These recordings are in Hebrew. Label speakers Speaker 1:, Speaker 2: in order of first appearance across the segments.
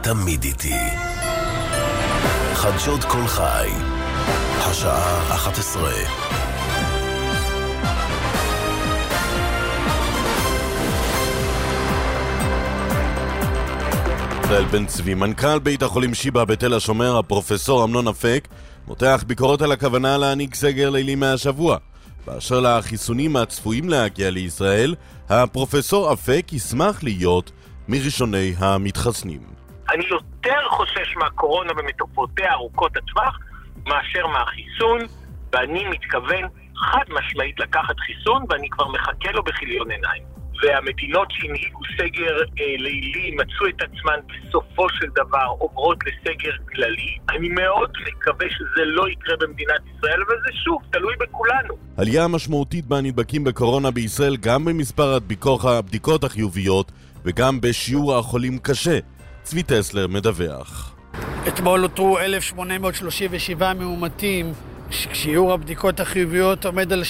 Speaker 1: תמיד איתי. חדשות כל חי, השעה 11. ישראל בן צבי, מנכ"ל בית החולים שיבא בתל השומר, הפרופסור אמנון אפק, מותח ביקורת על הכוונה להעניק סגר לילי מהשבוע. באשר לחיסונים הצפויים להגיע לישראל, הפרופסור אפק ישמח להיות מראשוני המתחסנים.
Speaker 2: אני יותר חושש מהקורונה ומתופעותיה ארוכות הטווח מאשר מהחיסון, ואני מתכוון חד משמעית לקחת חיסון, ואני כבר מחכה לו בכיליון עיניים. והמדינות שהנהיגו סגר לילי מצאו את עצמן בסופו של דבר עוברות לסגר כללי. אני מאוד מקווה שזה לא יקרה במדינת ישראל, וזה שוב תלוי בכולנו.
Speaker 1: עלייה משמעותית בנדבקים בקורונה בישראל, גם במספר הבדיקות החיוביות וגם בשיעור החולים קשה. צבי טסלר מדווח.
Speaker 3: אתמול אותרו 1,837 מאומתים, שיעור הבדיקות החיוביות עומד על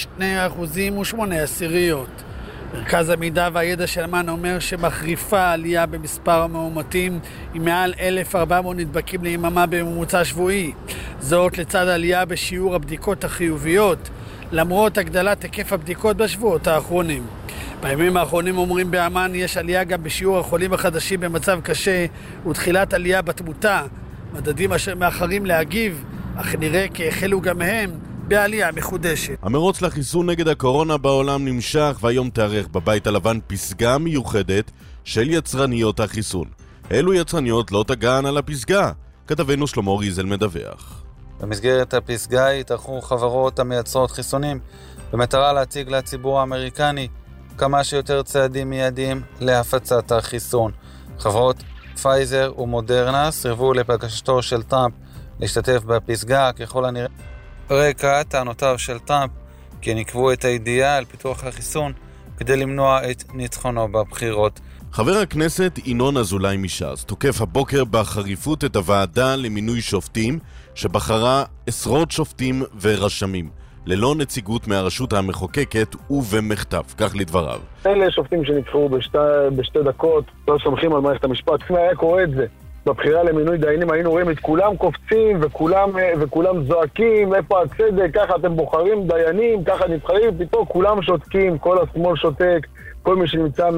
Speaker 3: 2.8%. מרכז המידע והידע של אמ"ן אומר שמחריפה עלייה במספר המאומתים עם מעל 1,400 נדבקים ליממה בממוצע שבועי. זאת לצד עלייה בשיעור הבדיקות החיוביות, למרות הגדלת היקף הבדיקות בשבועות האחרונים. בימים האחרונים אומרים באמ"ן יש עלייה גם בשיעור החולים החדשים במצב קשה ותחילת עלייה בתמותה, מדדים אשר מאחרים להגיב, אך נראה כי החלו גם הם בעלייה מחודשת.
Speaker 1: המרוץ לחיסון נגד הקורונה בעולם נמשך, והיום תארך בבית הלבן פסגה מיוחדת של יצרניות החיסון. אלו יצרניות לא תגען על הפסגה? כתבנו שלמה ריזל מדווח.
Speaker 4: במסגרת הפסגה התארחו חברות המייצרות חיסונים במטרה להציג לציבור האמריקני כמה שיותר צעדים מיידיים להפצת החיסון. חברות פייזר ומודרנה סירבו לבקשתו של טראמפ להשתתף בפסגה, ככל הנראה רקע טענותיו של טראמפ כי נקבו את הידיעה על פיתוח החיסון כדי למנוע את ניצחונו בבחירות.
Speaker 1: חבר הכנסת ינון אזולאי מש"ס תוקף הבוקר בחריפות את הוועדה למינוי שופטים שבחרה עשרות שופטים ורשמים ללא נציגות מהרשות המחוקקת ובמחטף, כך לדבריו.
Speaker 5: אלה שופטים שנבחרו בשתי דקות, לא סומכים על מערכת המשפט. אם היה קורה את זה בבחירה למינוי דיינים, היינו רואים את כולם קופצים וכולם זועקים, איפה הצדק, ככה אתם בוחרים דיינים, ככה נבחרים, פתאום כולם שותקים, כל השמאל שותק, כל מי שנמצא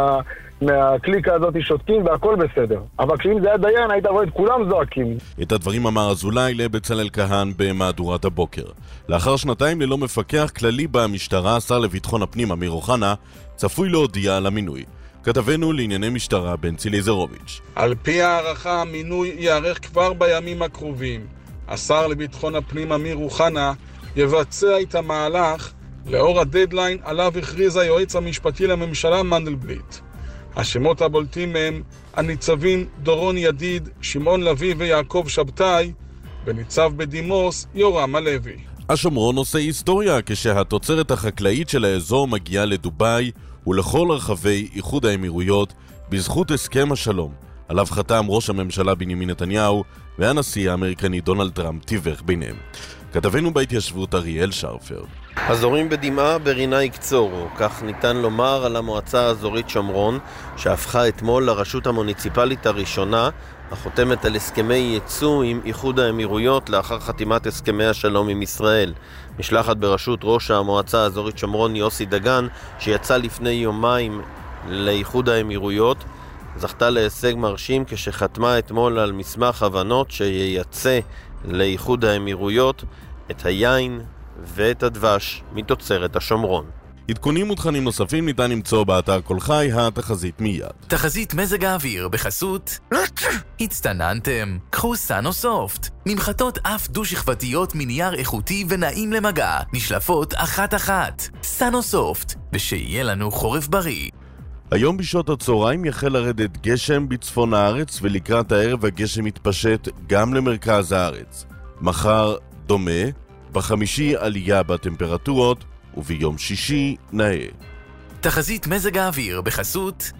Speaker 5: מהקליקה הזאת שותקים והכל בסדר. אבל כשאם זה היה דיין, היית רואה את כולם זועקים.
Speaker 1: את הדברים אמר אזולאי לבצלאל כהן במהדורת הבוקר. לאחר שנתיים ללא מפקח כללי במשטרה, השר לביטחון הפנים אמיר אוחנה צפוי להודיע על המינוי. כתבנו לענייני משטרה בנצי ליזרוביץ'.
Speaker 6: על פי הערכה המינוי יארך כבר בימים הקרובים. השר לביטחון הפנים אמיר אוחנה יבצע את המהלך לאור הדדליין עליו הכריז היועץ המשפטי לממשלה מנדלבליט. השמות הבולטים הם הניצבים דורון ידיד, שמעון לוי ויעקב שבתאי, וניצב בדימוס יורם הלוי.
Speaker 1: השומרון עושה היסטוריה כשהתוצרת החקלאית של האזור מגיעה לדובאי ולכל רחבי איחוד האמירויות בזכות הסכם השלום עליו חתם ראש הממשלה בנימין נתניהו והנשיא האמריקני דונלד טראמפ תיווך ביניהם. כתבנו בהתיישבות אריאל שרפר.
Speaker 7: הזורים בדמעה ברינה יקצורו, כך ניתן לומר על המועצה האזורית שומרון שהפכה אתמול לרשות המוניציפלית הראשונה החותמת על הסכמי ייצוא עם איחוד האמירויות לאחר חתימת הסכמי השלום עם ישראל. משלחת בראשות ראש המועצה האזורית שומרון יוסי דגן, שיצא לפני יומיים לאיחוד האמירויות, זכתה להישג מרשים כשחתמה אתמול על מסמך הבנות שייצא לאיחוד האמירויות את היין ואת הדבש מתוצרת השומרון.
Speaker 1: עדכונים ותכנים נוספים ניתן למצוא באתר כל חי, התחזית מיד.
Speaker 8: תחזית מזג האוויר בחסות הצטננתם, קחו סנוסופט, ממחטות אף דו-שכבתיות מנייר איכותי ונעים למגע, נשלפות אחת-אחת. סנוסופט, ושיהיה לנו חורף בריא.
Speaker 1: היום בשעות הצהריים יחל לרדת גשם בצפון הארץ, ולקראת הערב הגשם מתפשט גם למרכז הארץ. מחר דומה, בחמישי עלייה בטמפרטורות, וביום שישי נאה.
Speaker 8: תחזית מזג האוויר בחסות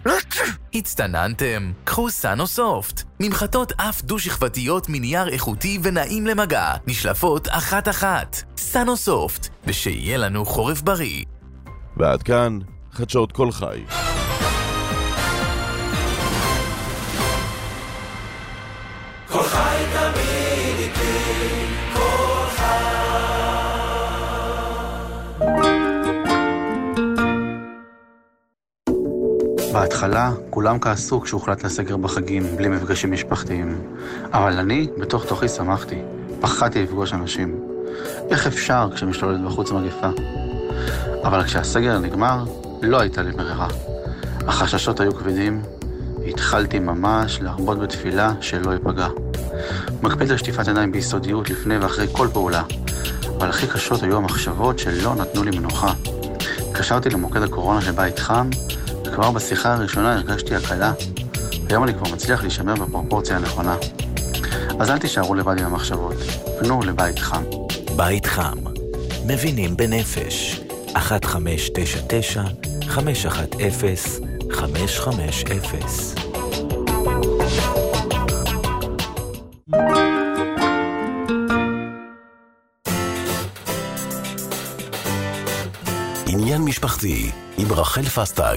Speaker 8: הצטננתם, קחו סנוסופט, ממחטות אף דו-שכבתיות מנייר איכותי ונעים למגע, נשלפות אחת-אחת. סנוסופט, ושיהיה לנו חורף בריא.
Speaker 1: ועד כאן חדשות כל חי.
Speaker 9: בהתחלה כולם כעסו כשהוחלט לסגר בחגים בלי מפגשים משפחתיים. אבל אני בתוך תוכי שמחתי. פחדתי לפגוש אנשים. איך אפשר כשמשתוללת בחוץ מגפה? אבל כשהסגר נגמר, לא הייתה לי ברירה. החששות היו כבדים. התחלתי ממש להרבות בתפילה שלא ייפגע. מקפיד על שטיפת עיניים ביסודיות לפני ואחרי כל פעולה. אבל הכי קשות היו המחשבות שלא נתנו לי מנוחה. התקשרתי למוקד הקורונה שבית חם, וכבר בשיחה הראשונה הרגשתי הקלה. היום אני כבר מצליח להישמר בפרופורציה הנכונה. אז אל תישארו לבד עם המחשבות. פנו לבית חם.
Speaker 10: בית חם. מבינים בנפש. 1599-510-550. עניין משפחתי עם רחל פסטג.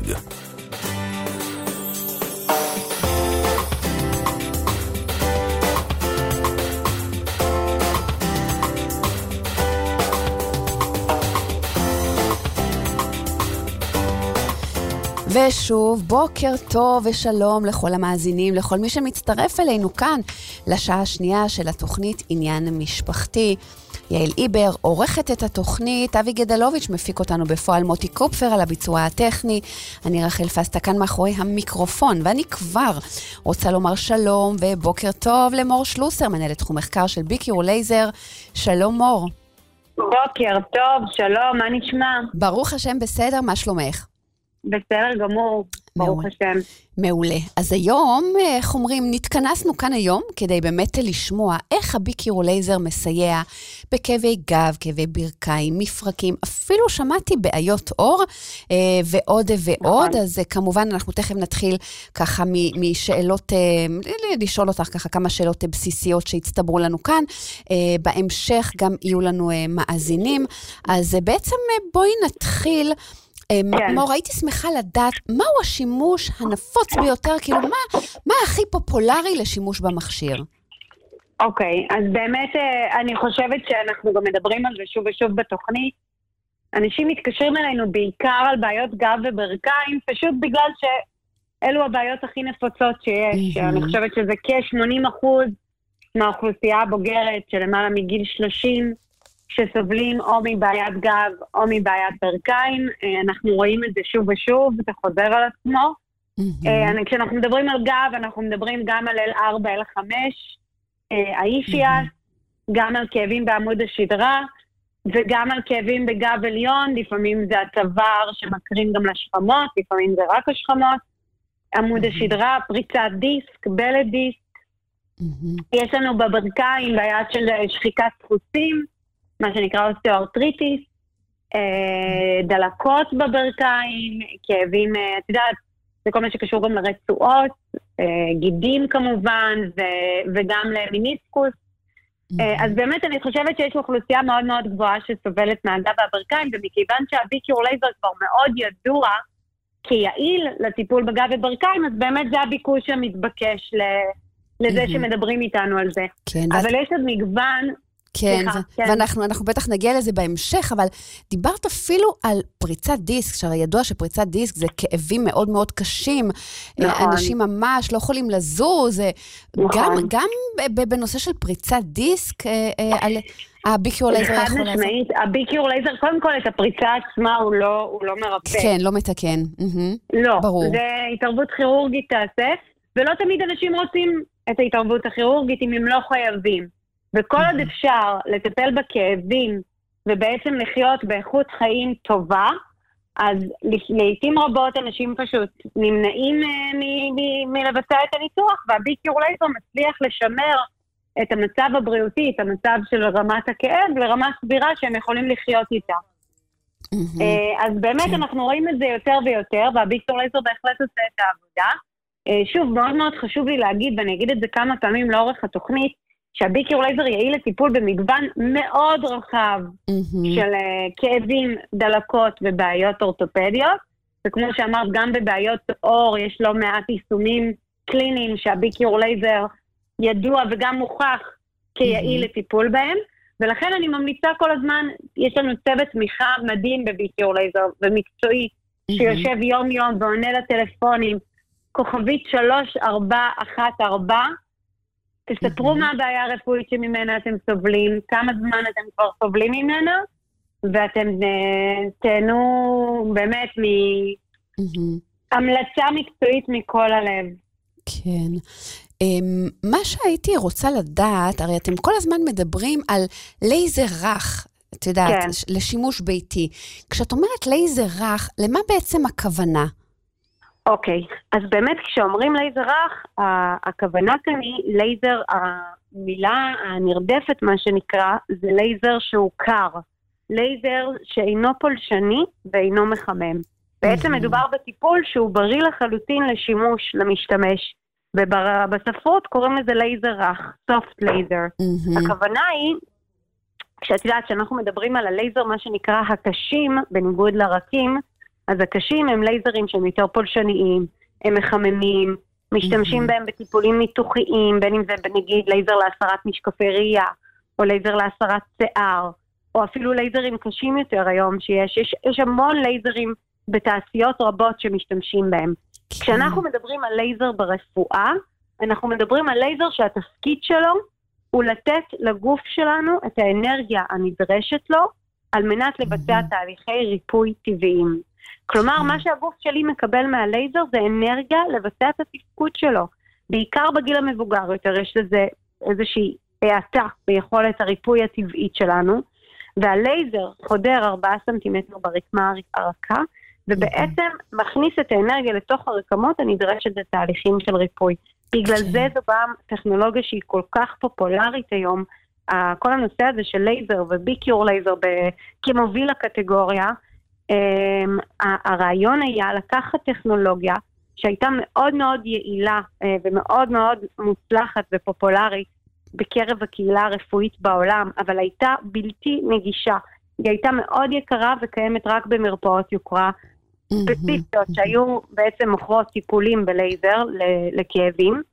Speaker 11: ושוב, בוקר טוב ושלום לכל המאזינים, לכל מי שמצטרף אלינו כאן לשעה השנייה של התוכנית עניין משפחתי. יעל איבר עורכת את התוכנית, אבי גדלוביץ' מפיק אותנו בפועל, מוטי קופפר על הביצוע הטכני, אני רחל פסטה כאן מאחורי המיקרופון, ואני כבר רוצה לומר שלום ובוקר טוב למור שלוסר, מנהלת תחום מחקר של ביקיור לייזר. שלום מור.
Speaker 12: בוקר טוב, שלום, מה נשמע?
Speaker 11: ברוך השם בסדר, מה שלומך?
Speaker 12: בסדר גמור, ברוך השם.
Speaker 11: מעולה. אז היום, איך אומרים, נתכנסנו כאן היום כדי באמת לשמוע איך הביקיור לייזר מסייע בכאבי גב, כאבי ברכיים, מפרקים, אפילו שמעתי בעיות עור ועוד ועוד, אז כמובן אנחנו תכף נתחיל ככה משאלות, לשאול אותך ככה כמה שאלות בסיסיות שהצטברו לנו כאן, בהמשך גם יהיו לנו מאזינים, אז בעצם בואי נתחיל. מור, הייתי שמחה לדעת מהו השימוש הנפוץ ביותר, כאילו מה הכי פופולרי לשימוש במכשיר?
Speaker 12: אוקיי, אז באמת אני חושבת שאנחנו גם מדברים על זה שוב ושוב בתוכנית. אנשים מתקשרים אלינו בעיקר על בעיות גב וברכיים, פשוט בגלל שאלו הבעיות הכי נפוצות שיש. אני חושבת שזה כ-80% מהאוכלוסייה הבוגרת שלמעלה מגיל 30, שסובלים או מבעיית גב או מבעיית ברכיים. אנחנו רואים את זה שוב ושוב, זה חוזר על עצמו. כשאנחנו מדברים על גב, אנחנו מדברים גם על L4, L5, האישיאס, גם על כאבים בעמוד השדרה, וגם על כאבים בגב עליון, לפעמים זה הצוואר שמקרין גם לשכמות, לפעמים זה רק השכמות, עמוד השדרה, פריצת דיסק, בלט דיסק. יש לנו בברכיים בעיית של שחיקת דפוסים, מה שנקרא אוסטאו-ארטריטיס, דלקות בברכיים, כאבים, את יודעת, זה כל מה שקשור גם לרצועות, גידים כמובן, וגם למיניסקוס. אז באמת אני חושבת שיש אוכלוסייה מאוד מאוד גבוהה שסובלת מהגב והברכיים, ומכיוון שהביקיור לייזר כבר מאוד ידוע כיעיל לטיפול בגב וברכיים, אז באמת זה הביקוש המתבקש לזה שמדברים איתנו על זה. אבל יש עוד מגוון,
Speaker 11: כן, ואנחנו בטח נגיע לזה בהמשך, אבל דיברת אפילו על פריצת דיסק, שהרי ידוע שפריצת דיסק זה כאבים מאוד מאוד קשים, אנשים ממש לא יכולים לזוז, גם בנושא של פריצת דיסק, הביקיור לייזר יכול לעזור.
Speaker 12: הביקיור לייזר, קודם כל את הפריצה עצמה הוא לא מרפא.
Speaker 11: כן, לא מתקן.
Speaker 12: לא, זה התערבות כירורגית תעשה, ולא תמיד אנשים רוצים את ההתערבות הכירורגית אם הם לא חייבים. וכל עוד אפשר לטפל בכאבים ובעצם לחיות באיכות חיים טובה, אז לעתים רבות אנשים פשוט נמנעים מלבצע את הניתוח, והביקיור לייזר מצליח לשמר את המצב הבריאותי, את המצב של רמת הכאב, לרמה סבירה שהם יכולים לחיות איתה. אז באמת אנחנו רואים את זה יותר ויותר, והביקיור לייזר בהחלט עושה את העבודה. שוב, מאוד מאוד חשוב לי להגיד, ואני אגיד את זה כמה פעמים לאורך התוכנית, שהביקיור לייזר יעיל לטיפול במגוון מאוד רחב של כאבים, דלקות ובעיות אורתופדיות, וכמו שאמרת, גם בבעיות עור יש לא מעט יישומים קליניים שהביקיור לייזר ידוע וגם מוכח כיעיל לטיפול בהם, ולכן אני ממליצה כל הזמן, יש לנו צוות תמיכה מדהים בביקיור לייזר ומקצועי, שיושב יום יום ועונה לטלפונים, כוכבית 3414, תספרו מה הבעיה הרפואית שממנה אתם סובלים, כמה זמן אתם כבר סובלים ממנה, ואתם תהנו באמת מהמלצה מקצועית מכל הלב.
Speaker 11: כן. מה שהייתי רוצה לדעת, הרי אתם כל הזמן מדברים על לייזר רך, את יודעת, כן. לשימוש ביתי. כשאת אומרת לייזר רך, למה בעצם הכוונה?
Speaker 12: אוקיי, אז באמת כשאומרים לייזר רך, הכוונה כאן היא לייזר, המילה הנרדפת מה שנקרא, זה לייזר שהוא קר. לייזר שאינו פולשני ואינו מחמם. בעצם מדובר בטיפול שהוא בריא לחלוטין לשימוש למשתמש. ובספרות קוראים לזה לייזר רך, soft laser. הכוונה היא, כשאת יודעת שאנחנו מדברים על הלייזר מה שנקרא הקשים, בניגוד לרקים, אז הקשים הם לייזרים שהם יותר פולשניים, הם מחממים, משתמשים בהם בטיפולים ניתוחיים, בין אם זה נגיד לייזר להסרת משקפי ראייה, או לייזר להסרת שיער, או אפילו לייזרים קשים יותר היום יש המון לייזרים בתעשיות רבות שמשתמשים בהם. כשאנחנו מדברים על לייזר ברפואה, אנחנו מדברים על לייזר שהתפקיד שלו הוא לתת לגוף שלנו את האנרגיה הנדרשת לו, על מנת לבצע תהליכי ריפוי טבעיים. כלומר, מה שהגוף שלי מקבל מהלייזר זה אנרגיה לבצע את התפקוד שלו. בעיקר בגיל המבוגר יותר יש לזה איזושהי האטה ביכולת הריפוי הטבעית שלנו, והלייזר חודר 4 סנטימטר ברקמה הרכה, ובעצם מכניס את האנרגיה לתוך הרקמות הנדרשת לתהליכים של ריפוי. בגלל זה זו גם טכנולוגיה שהיא כל כך פופולרית היום, כל הנושא הזה של לייזר וביקיור לייזר כמוביל הקטגוריה, הרעיון היה לקחת טכנולוגיה שהייתה מאוד מאוד יעילה ומאוד מאוד מוצלחת ופופולרית בקרב הקהילה הרפואית בעולם, אבל הייתה בלתי נגישה. היא הייתה מאוד יקרה וקיימת רק במרפאות יוקרה ספציפיות שהיו בעצם מוכרות טיפולים בלייזר לכאבים,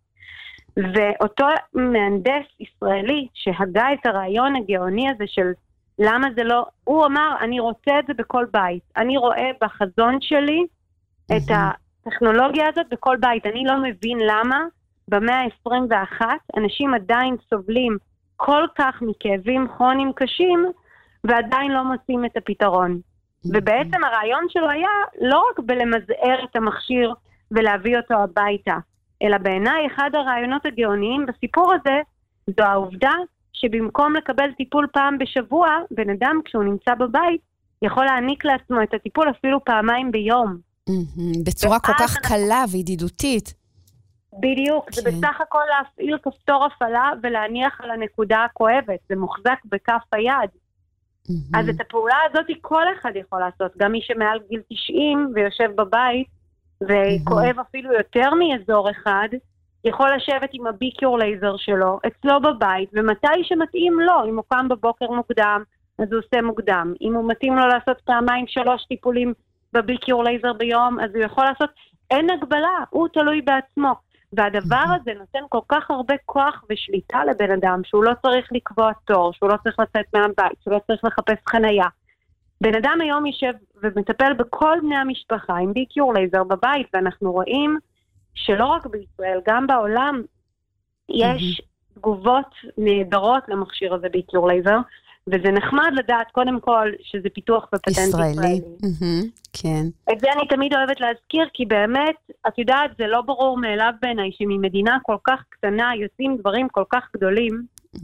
Speaker 12: ואותו מהנדס ישראלי שהגה את הרעיון הגאוני הזה של למה זה לא, הוא אמר אני רוצה את זה בכל בית, אני רואה בחזון שלי את הטכנולוגיה הזאת בכל בית, אני לא מבין למה במאה ה-21 אנשים עדיין סובלים כל כך מכאבים כרוניים קשים ועדיין לא מוצאים את הפתרון. ובעצם הרעיון שלו היה לא רק בלמזער את המכשיר ולהביא אותו הביתה, אלא בעיניי אחד הרעיונות הגאוניים בסיפור הזה זו העובדה שבמקום לקבל טיפול פעם בשבוע, בן אדם כשהוא נמצא בבית יכול להעניק לעצמו את הטיפול אפילו פעמיים ביום.
Speaker 11: בצורה כל כך קלה וידידותית.
Speaker 12: בדיוק, זה בסך הכל להפעיל כפתור הפעלה ולהניח על הנקודה הכואבת, זה מוחזק בכף היד. אז את הפעולה הזאת כל אחד יכול לעשות, גם מי שמעל גיל 90 ויושב בבית וכואב אפילו יותר מאזור אחד, יכול לשבת עם הביקיור לייזר שלו אצלו בבית, ומתי שמתאים לו, אם הוא קם בבוקר מוקדם אז הוא עושה מוקדם, אם הוא מתאים לו לעשות 2-3 טיפולים בביקיור לייזר ביום אז הוא יכול לעשות, אין הגבלה, הוא תלוי בעצמו. והדבר הזה נותן כל כך הרבה כוח ושליטה לבן אדם, שהוא לא צריך לקבוע תור, שהוא לא צריך לצאת מהבית, שהוא לא צריך לחפש חנייה. בן אדם היום יושב ומטפל בכל בני המשפחה עם ביקיור לייזר בבית, ואנחנו רואים שלא רק בישראל, גם בעולם יש תגובות נהדרות למכשיר הזה ביקיור לייזר, וזה נחמד לדעת קודם כל שזה פיתוח בפטנט ישראלי.
Speaker 11: כן.
Speaker 12: את זה אני תמיד אוהבת להזכיר, כי באמת, את יודעת, זה לא ברור מאליו בעיניי, שממדינה כל כך קטנה יוצאים דברים כל כך גדולים.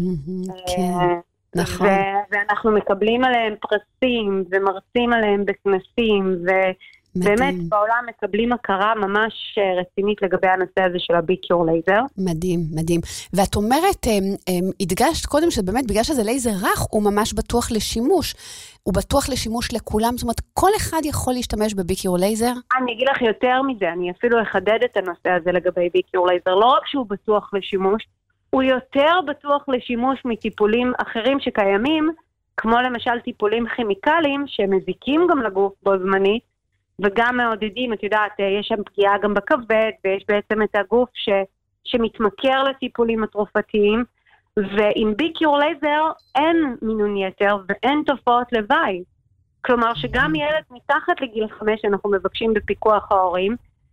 Speaker 11: כן, נכון.
Speaker 12: ואנחנו מקבלים עליהם פרסים, ומרצים עליהם בכנסים, באמת בעולם מקבלים הכרה ממש רצינית לגבי הנושא הזה של הביקיור לייזר.
Speaker 11: מדהים, מדהים. ואת אומרת, הדגשת קודם שבאמת בגלל שזה לייזר רך, הוא ממש בטוח לשימוש. הוא בטוח לשימוש לכולם, זאת אומרת, כל אחד יכול להשתמש בביקיור לייזר?
Speaker 12: אני אגיד לך יותר מזה, אני אפילו אחדד את הנושא הזה לגבי ביקיור לייזר. לא רק שהוא בטוח לשימוש, הוא יותר בטוח לשימוש מטיפולים אחרים שקיימים, כמו למשל טיפולים כימיקליים, שמזיקים גם לגוף בו זמנית, וגם מעודדים, את יודעת, יש שם פגיעה גם בכבד, ויש בעצם את הגוף שמתמכר לטיפולים התרופתיים, ועם ביקיור לייזר אין מינון יתר ואין תופעות לוואי. כלומר שגם ילד מתחת לגיל 5, אנחנו מבקשים בפיקוח ההורים,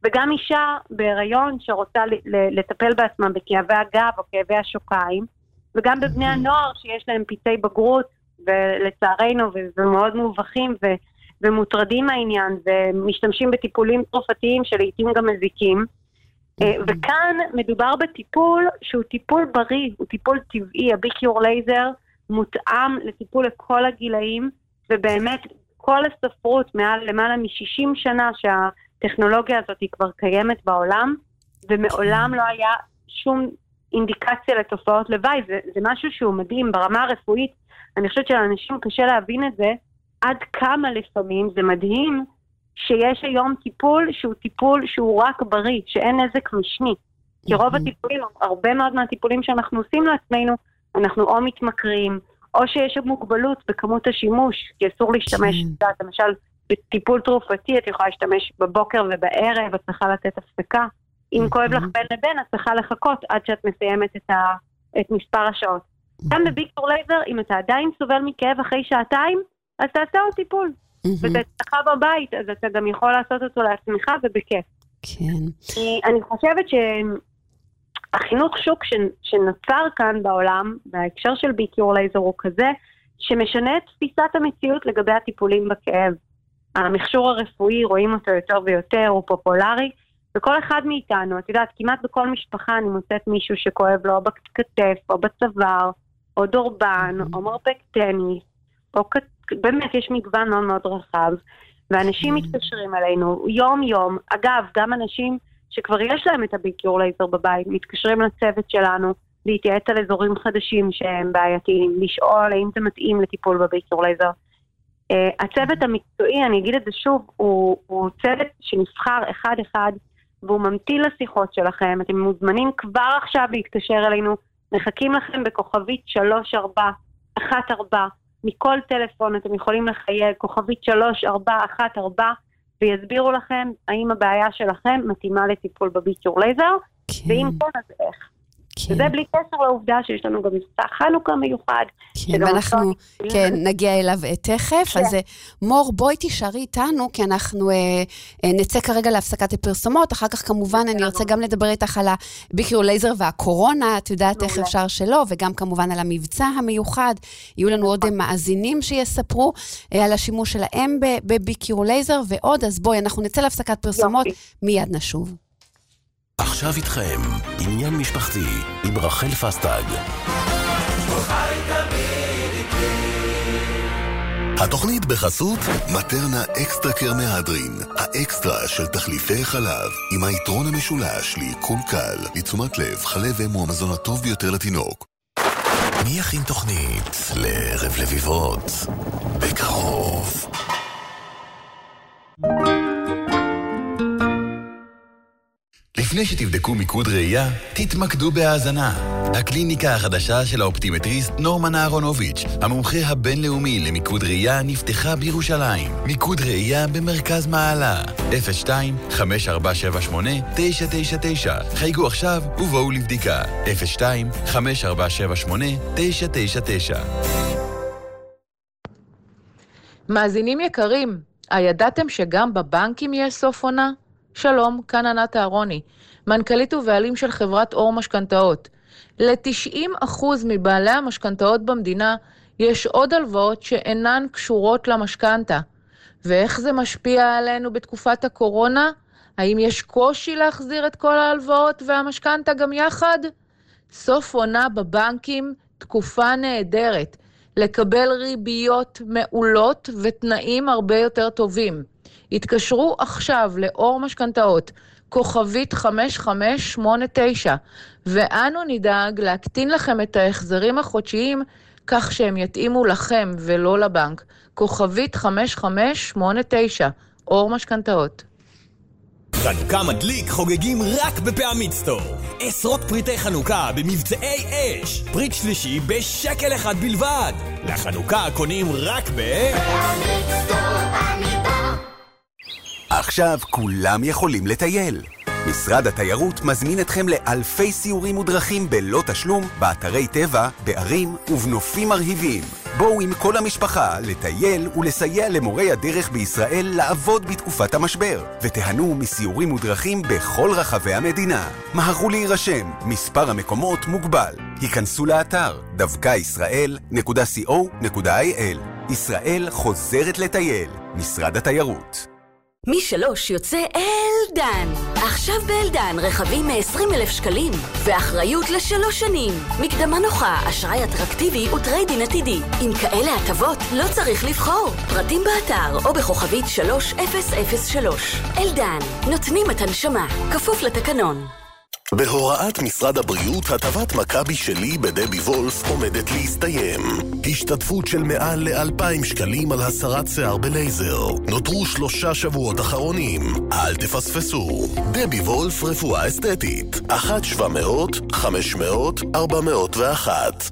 Speaker 12: וגם אישה בהיריון שרוצה לטפל בעצמה בכאבי הגב או כאבי השוקיים, וגם בבני הנוער שיש להם פיצי בגרות, ולצערנו, ומאוד מובכים ומוטרדים מהעניין, ומשתמשים בטיפולים תרופתיים שלעיתים גם מזיקים. וכאן מדובר בטיפול שהוא טיפול בריא, הוא טיפול טבעי, הביקיור לייזר מותאם לטיפול לכל הגילאים, ובאמת כל הספרות מעל למעלה מ-60 שנה שהטכנולוגיה הזאת היא כבר קיימת בעולם, ומעולם לא היה שום אינדיקציה לתופעות לוואי, זה משהו שהוא מדהים ברמה הרפואית. אני חושבת שלאנשים קשה להבין את זה, עד כמה לפעמים זה מדהים שיש היום טיפול שהוא רק בריא, שאין נזק משני. כי רוב הטיפולים, הרבה מאוד מהטיפולים שאנחנו עושים לעצמנו, אנחנו או מתמכרים, או שיש מוגבלות בכמות השימוש, כי אסור להשתמש, למשל, בטיפול תרופתי, את יכולה להשתמש בבוקר ובערב, את צריכה לתת הפסקה. אם כואב לך בין לבין, את צריכה לחכות עד שאת מסיימת את מספר השעות. גם בביקיור לייזר, אם אתה עדיין סובל מכאב אחרי שעתיים, אז תעשה עוד טיפול. ואתה אצלך בבית, אז אתה גם יכול לעשות אותו לעצמך ובכיף.
Speaker 11: כן.
Speaker 12: אני חושבת שהחינוך שוק שנוצר כאן בעולם, בהקשר של ביקיור לייזר הוא כזה, שמשנה את תפיסת המציאות לגבי הטיפולים בכאב. המכשור הרפואי, רואים אותו יותר ויותר, הוא פופולרי, וכל אחד מאיתנו, את יודעת, כמעט בכל משפחה אני מוצאת מישהו שכואב לו, או בכתף, או בצוואר, או דורבן, או מרפק טניס, או באמת יש מגוון מאוד מאוד רחב, ואנשים מתקשרים אלינו יום יום. אגב, גם אנשים שכבר יש להם את הביקיור לייזר בבית, מתקשרים לצוות שלנו, להתייעץ על אזורים חדשים שהם בעייתיים, לשאול האם זה מתאים לטיפול בביקיור לייזר. הצוות המקצועי, אני אגיד את זה שוב, הוא צוות שנבחר אחד-אחד, והוא ממתין לשיחות שלכם. אתם מוזמנים כבר עכשיו להתקשר אלינו, מחכים לכם בכוכבית 3414, מכל טלפון אתם יכולים לחייג, כוכבית 3414, ויסבירו לכם האם הבעיה שלכם מתאימה לטיפול בביקיור לייזר, ואם כן, אז איך. וזה בלי קשר לעובדה שיש לנו גם מבצע חנוכה מיוחד.
Speaker 11: כן, ואנחנו נגיע אליו תכף. אז מור, בואי תישארי איתנו, כי אנחנו נצא כרגע להפסקת הפרסומות. אחר כך כמובן אני רוצה גם לדבר איתך על הביקיור לייזר והקורונה, את יודעת איך אפשר שלא, וגם כמובן על המבצע המיוחד. יהיו לנו עוד מאזינים שיספרו על השימוש שלהם בביקיור לייזר ועוד. אז בואי, אנחנו נצא להפסקת פרסומות, מיד נשוב.
Speaker 10: עכשיו איתכם, עניין משפחתי עם רחל פסטג. התוכנית בחסות
Speaker 13: מטרנה אקסטרה קר מהדרין, האקסטרה של תחליפי חלב, עם היתרון המשולש לעיכול קל, לתשומת לב, חלב אם הוא המזון הטוב ביותר לתינוק.
Speaker 10: מי יכין תוכנית לערב לביבות? בקרוב. לפני שתבדקו מיקוד ראייה, תתמקדו בהאזנה. הקליניקה החדשה של האופטימטריסט נורמן אהרונוביץ', המומחה הבינלאומי למיקוד ראייה, נפתחה בירושלים. מיקוד ראייה במרכז מעלה. 02-5478-999. חייגו עכשיו ובואו לבדיקה. 02-5478-999.
Speaker 14: מאזינים יקרים, הידעתם שגם בבנקים יש סוף עונה? שלום, כאן ענת אהרוני, מנכ"לית ובעלים של חברת אור משכנתאות. ל-90% מבעלי המשכנתאות במדינה יש עוד הלוואות שאינן קשורות למשכנתה. ואיך זה משפיע עלינו בתקופת הקורונה? האם יש קושי להחזיר את כל ההלוואות והמשכנתה גם יחד? סוף עונה בבנקים, תקופה נהדרת, לקבל ריביות מעולות ותנאים הרבה יותר טובים. התקשרו עכשיו לאור משכנתאות, כוכבית 5589, ואנו נדאג להקטין לכם את ההחזרים החודשיים, כך שהם יתאימו לכם ולא לבנק. כוכבית 5589, אור משכנתאות.
Speaker 15: חנוכה מדליק חוגגים רק בפעמית סטור. עשרות פריטי חנוכה במבצעי אש. פריט שלישי בשקל אחד בלבד. לחנוכה קונים רק
Speaker 10: עכשיו כולם יכולים לטייל.
Speaker 16: משרד התיירות מזמין אתכם לאלפי סיורים ודרכים בלא תשלום, באתרי טבע, בערים ובנופים מרהיבים. בואו עם כל המשפחה לטייל ולסייע למורי הדרך בישראל לעבוד בתקופת המשבר, ותיהנו מסיורים ודרכים בכל רחבי המדינה. מהרו להירשם, מספר המקומות מוגבל. היכנסו לאתר דווקאישראל.co.il. ישראל חוזרת לטייל. משרד התיירות.
Speaker 17: מ3 יוצא אלדן. עכשיו באלדן רכבים מ-20,000 שקלים ואחריות ל3 שנים. מקדמה נוחה, אשראי אטרקטיבי וטריידין עתידי. עם כאלה הטבות לא צריך לבחור. פרטים באתר או בכוכבית 3003. אלדן, נותנים את הנשמה, כפוף לתקנון.
Speaker 13: בהוראת משרד הבריאות, הטבת מכבי שלי בדבי וולף עומדת להסתיים. השתתפות של מעל ל2,000 שקלים על הסרת שיער בלייזר. נותרו 3 שבועות אחרונים. אל תפספסו. דבי וולף רפואה אסתטית. 1-700-500-401.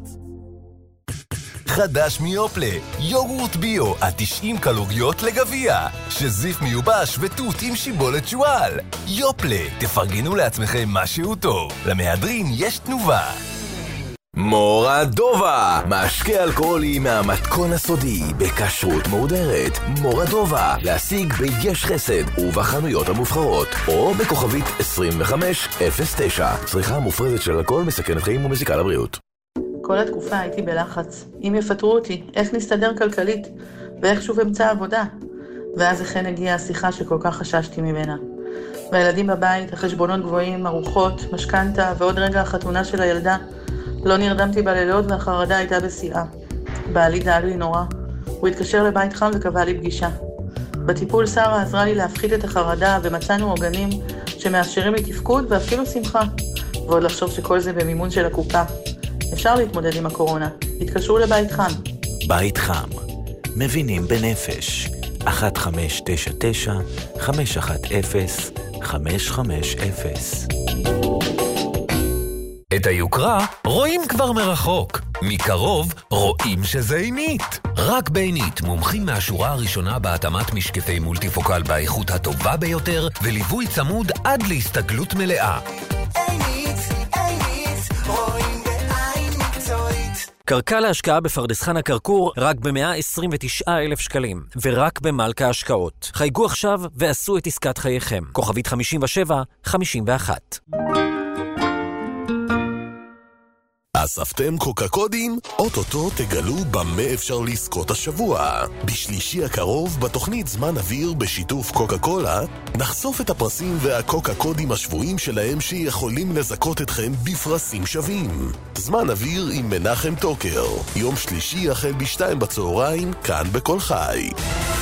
Speaker 18: חדש מיופלה, יוגורט ביו עד 90 קלוריות לגביע, שזיף מיובש ותות עם שיבולת שואל. יופלה, תפרגנו לעצמכם משהו טוב, למהדרין יש תנובה.
Speaker 15: מורדובה, משקה אלכוהולי מהמתכון הסודי, בכשרות מהודרת. מורדובה, להשיג ביש חסד ובחנויות המובחרות, או בכוכבית 2509. צריכה מופרזת של אלכוהול מסכנת חיים ומזיקה לבריאות.
Speaker 14: כל התקופה הייתי בלחץ. אם יפטרו אותי, איך נסתדר כלכלית? ואיך שוב אמצא עבודה? ואז אכן הגיעה השיחה שכל כך חששתי ממנה. והילדים בבית, החשבונות גבוהים, ארוחות, משכנתה ועוד רגע החתונה של הילדה. לא נרדמתי בלילות והחרדה הייתה בשיאה. בעלי דאג לי נורא. הוא התקשר לבית חם וקבע לי פגישה. בטיפול שרה עזרה לי להפחית את החרדה ומצאנו עוגנים שמאפשרים לי תפקוד ואפילו שמחה. ועוד לחשוב שכל זה במימון של הקופה. אפשר להתמודד עם הקורונה. התקשרו לבית חם.
Speaker 19: בית חם. מבינים בנפש. 1599-510-550.
Speaker 18: את היוקרה רואים כבר מרחוק. מקרוב רואים שזה עינית. רק בעינית מומחים מהשורה הראשונה בהתאמת משקפי מולטיפוקל באיכות הטובה ביותר וליווי צמוד עד להסתגלות מלאה.
Speaker 20: קרקע להשקעה בפרדס חנה כרכור רק ב-129,000 שקלים, ורק במלכה השקעות. חייגו עכשיו ועשו את עסקת חייכם. כוכבית 5751.
Speaker 13: אספתם קוקה קודים? אוטוטו תגלו במה אפשר לזכות השבוע. בשלישי הקרוב, בתוכנית זמן אוויר בשיתוף קוקה קולה, נחשוף את הפרסים והקוקה קודים השבועים שלהם שיכולים לזכות אתכם בפרסים שווים. זמן אוויר עם מנחם טוקר. יום שלישי החל ב-14:00, כאן בכל חי.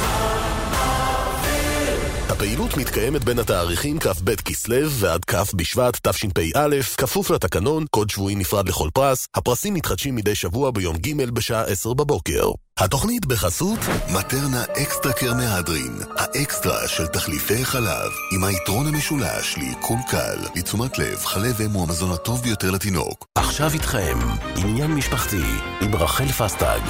Speaker 13: הפעילות מתקיימת בין התאריכים כ"ב כסלו ועד כ' בשבט תשפ"א, כפוף לתקנון, קוד שבועי נפרד לכל פרס. הפרסים מתחדשים מדי שבוע ביום ג' בשעה 10 בבוקר. התוכנית בחסות מטרנה אקסטרה קר מהדרין, האקסטרה של תחליפי חלב, עם היתרון המשולש לעיכול קל, לתשומת לב, חלב אם הוא המזון הטוב ביותר לתינוק.
Speaker 19: עכשיו איתכם, עניין משפחתי עם רחל פסטג.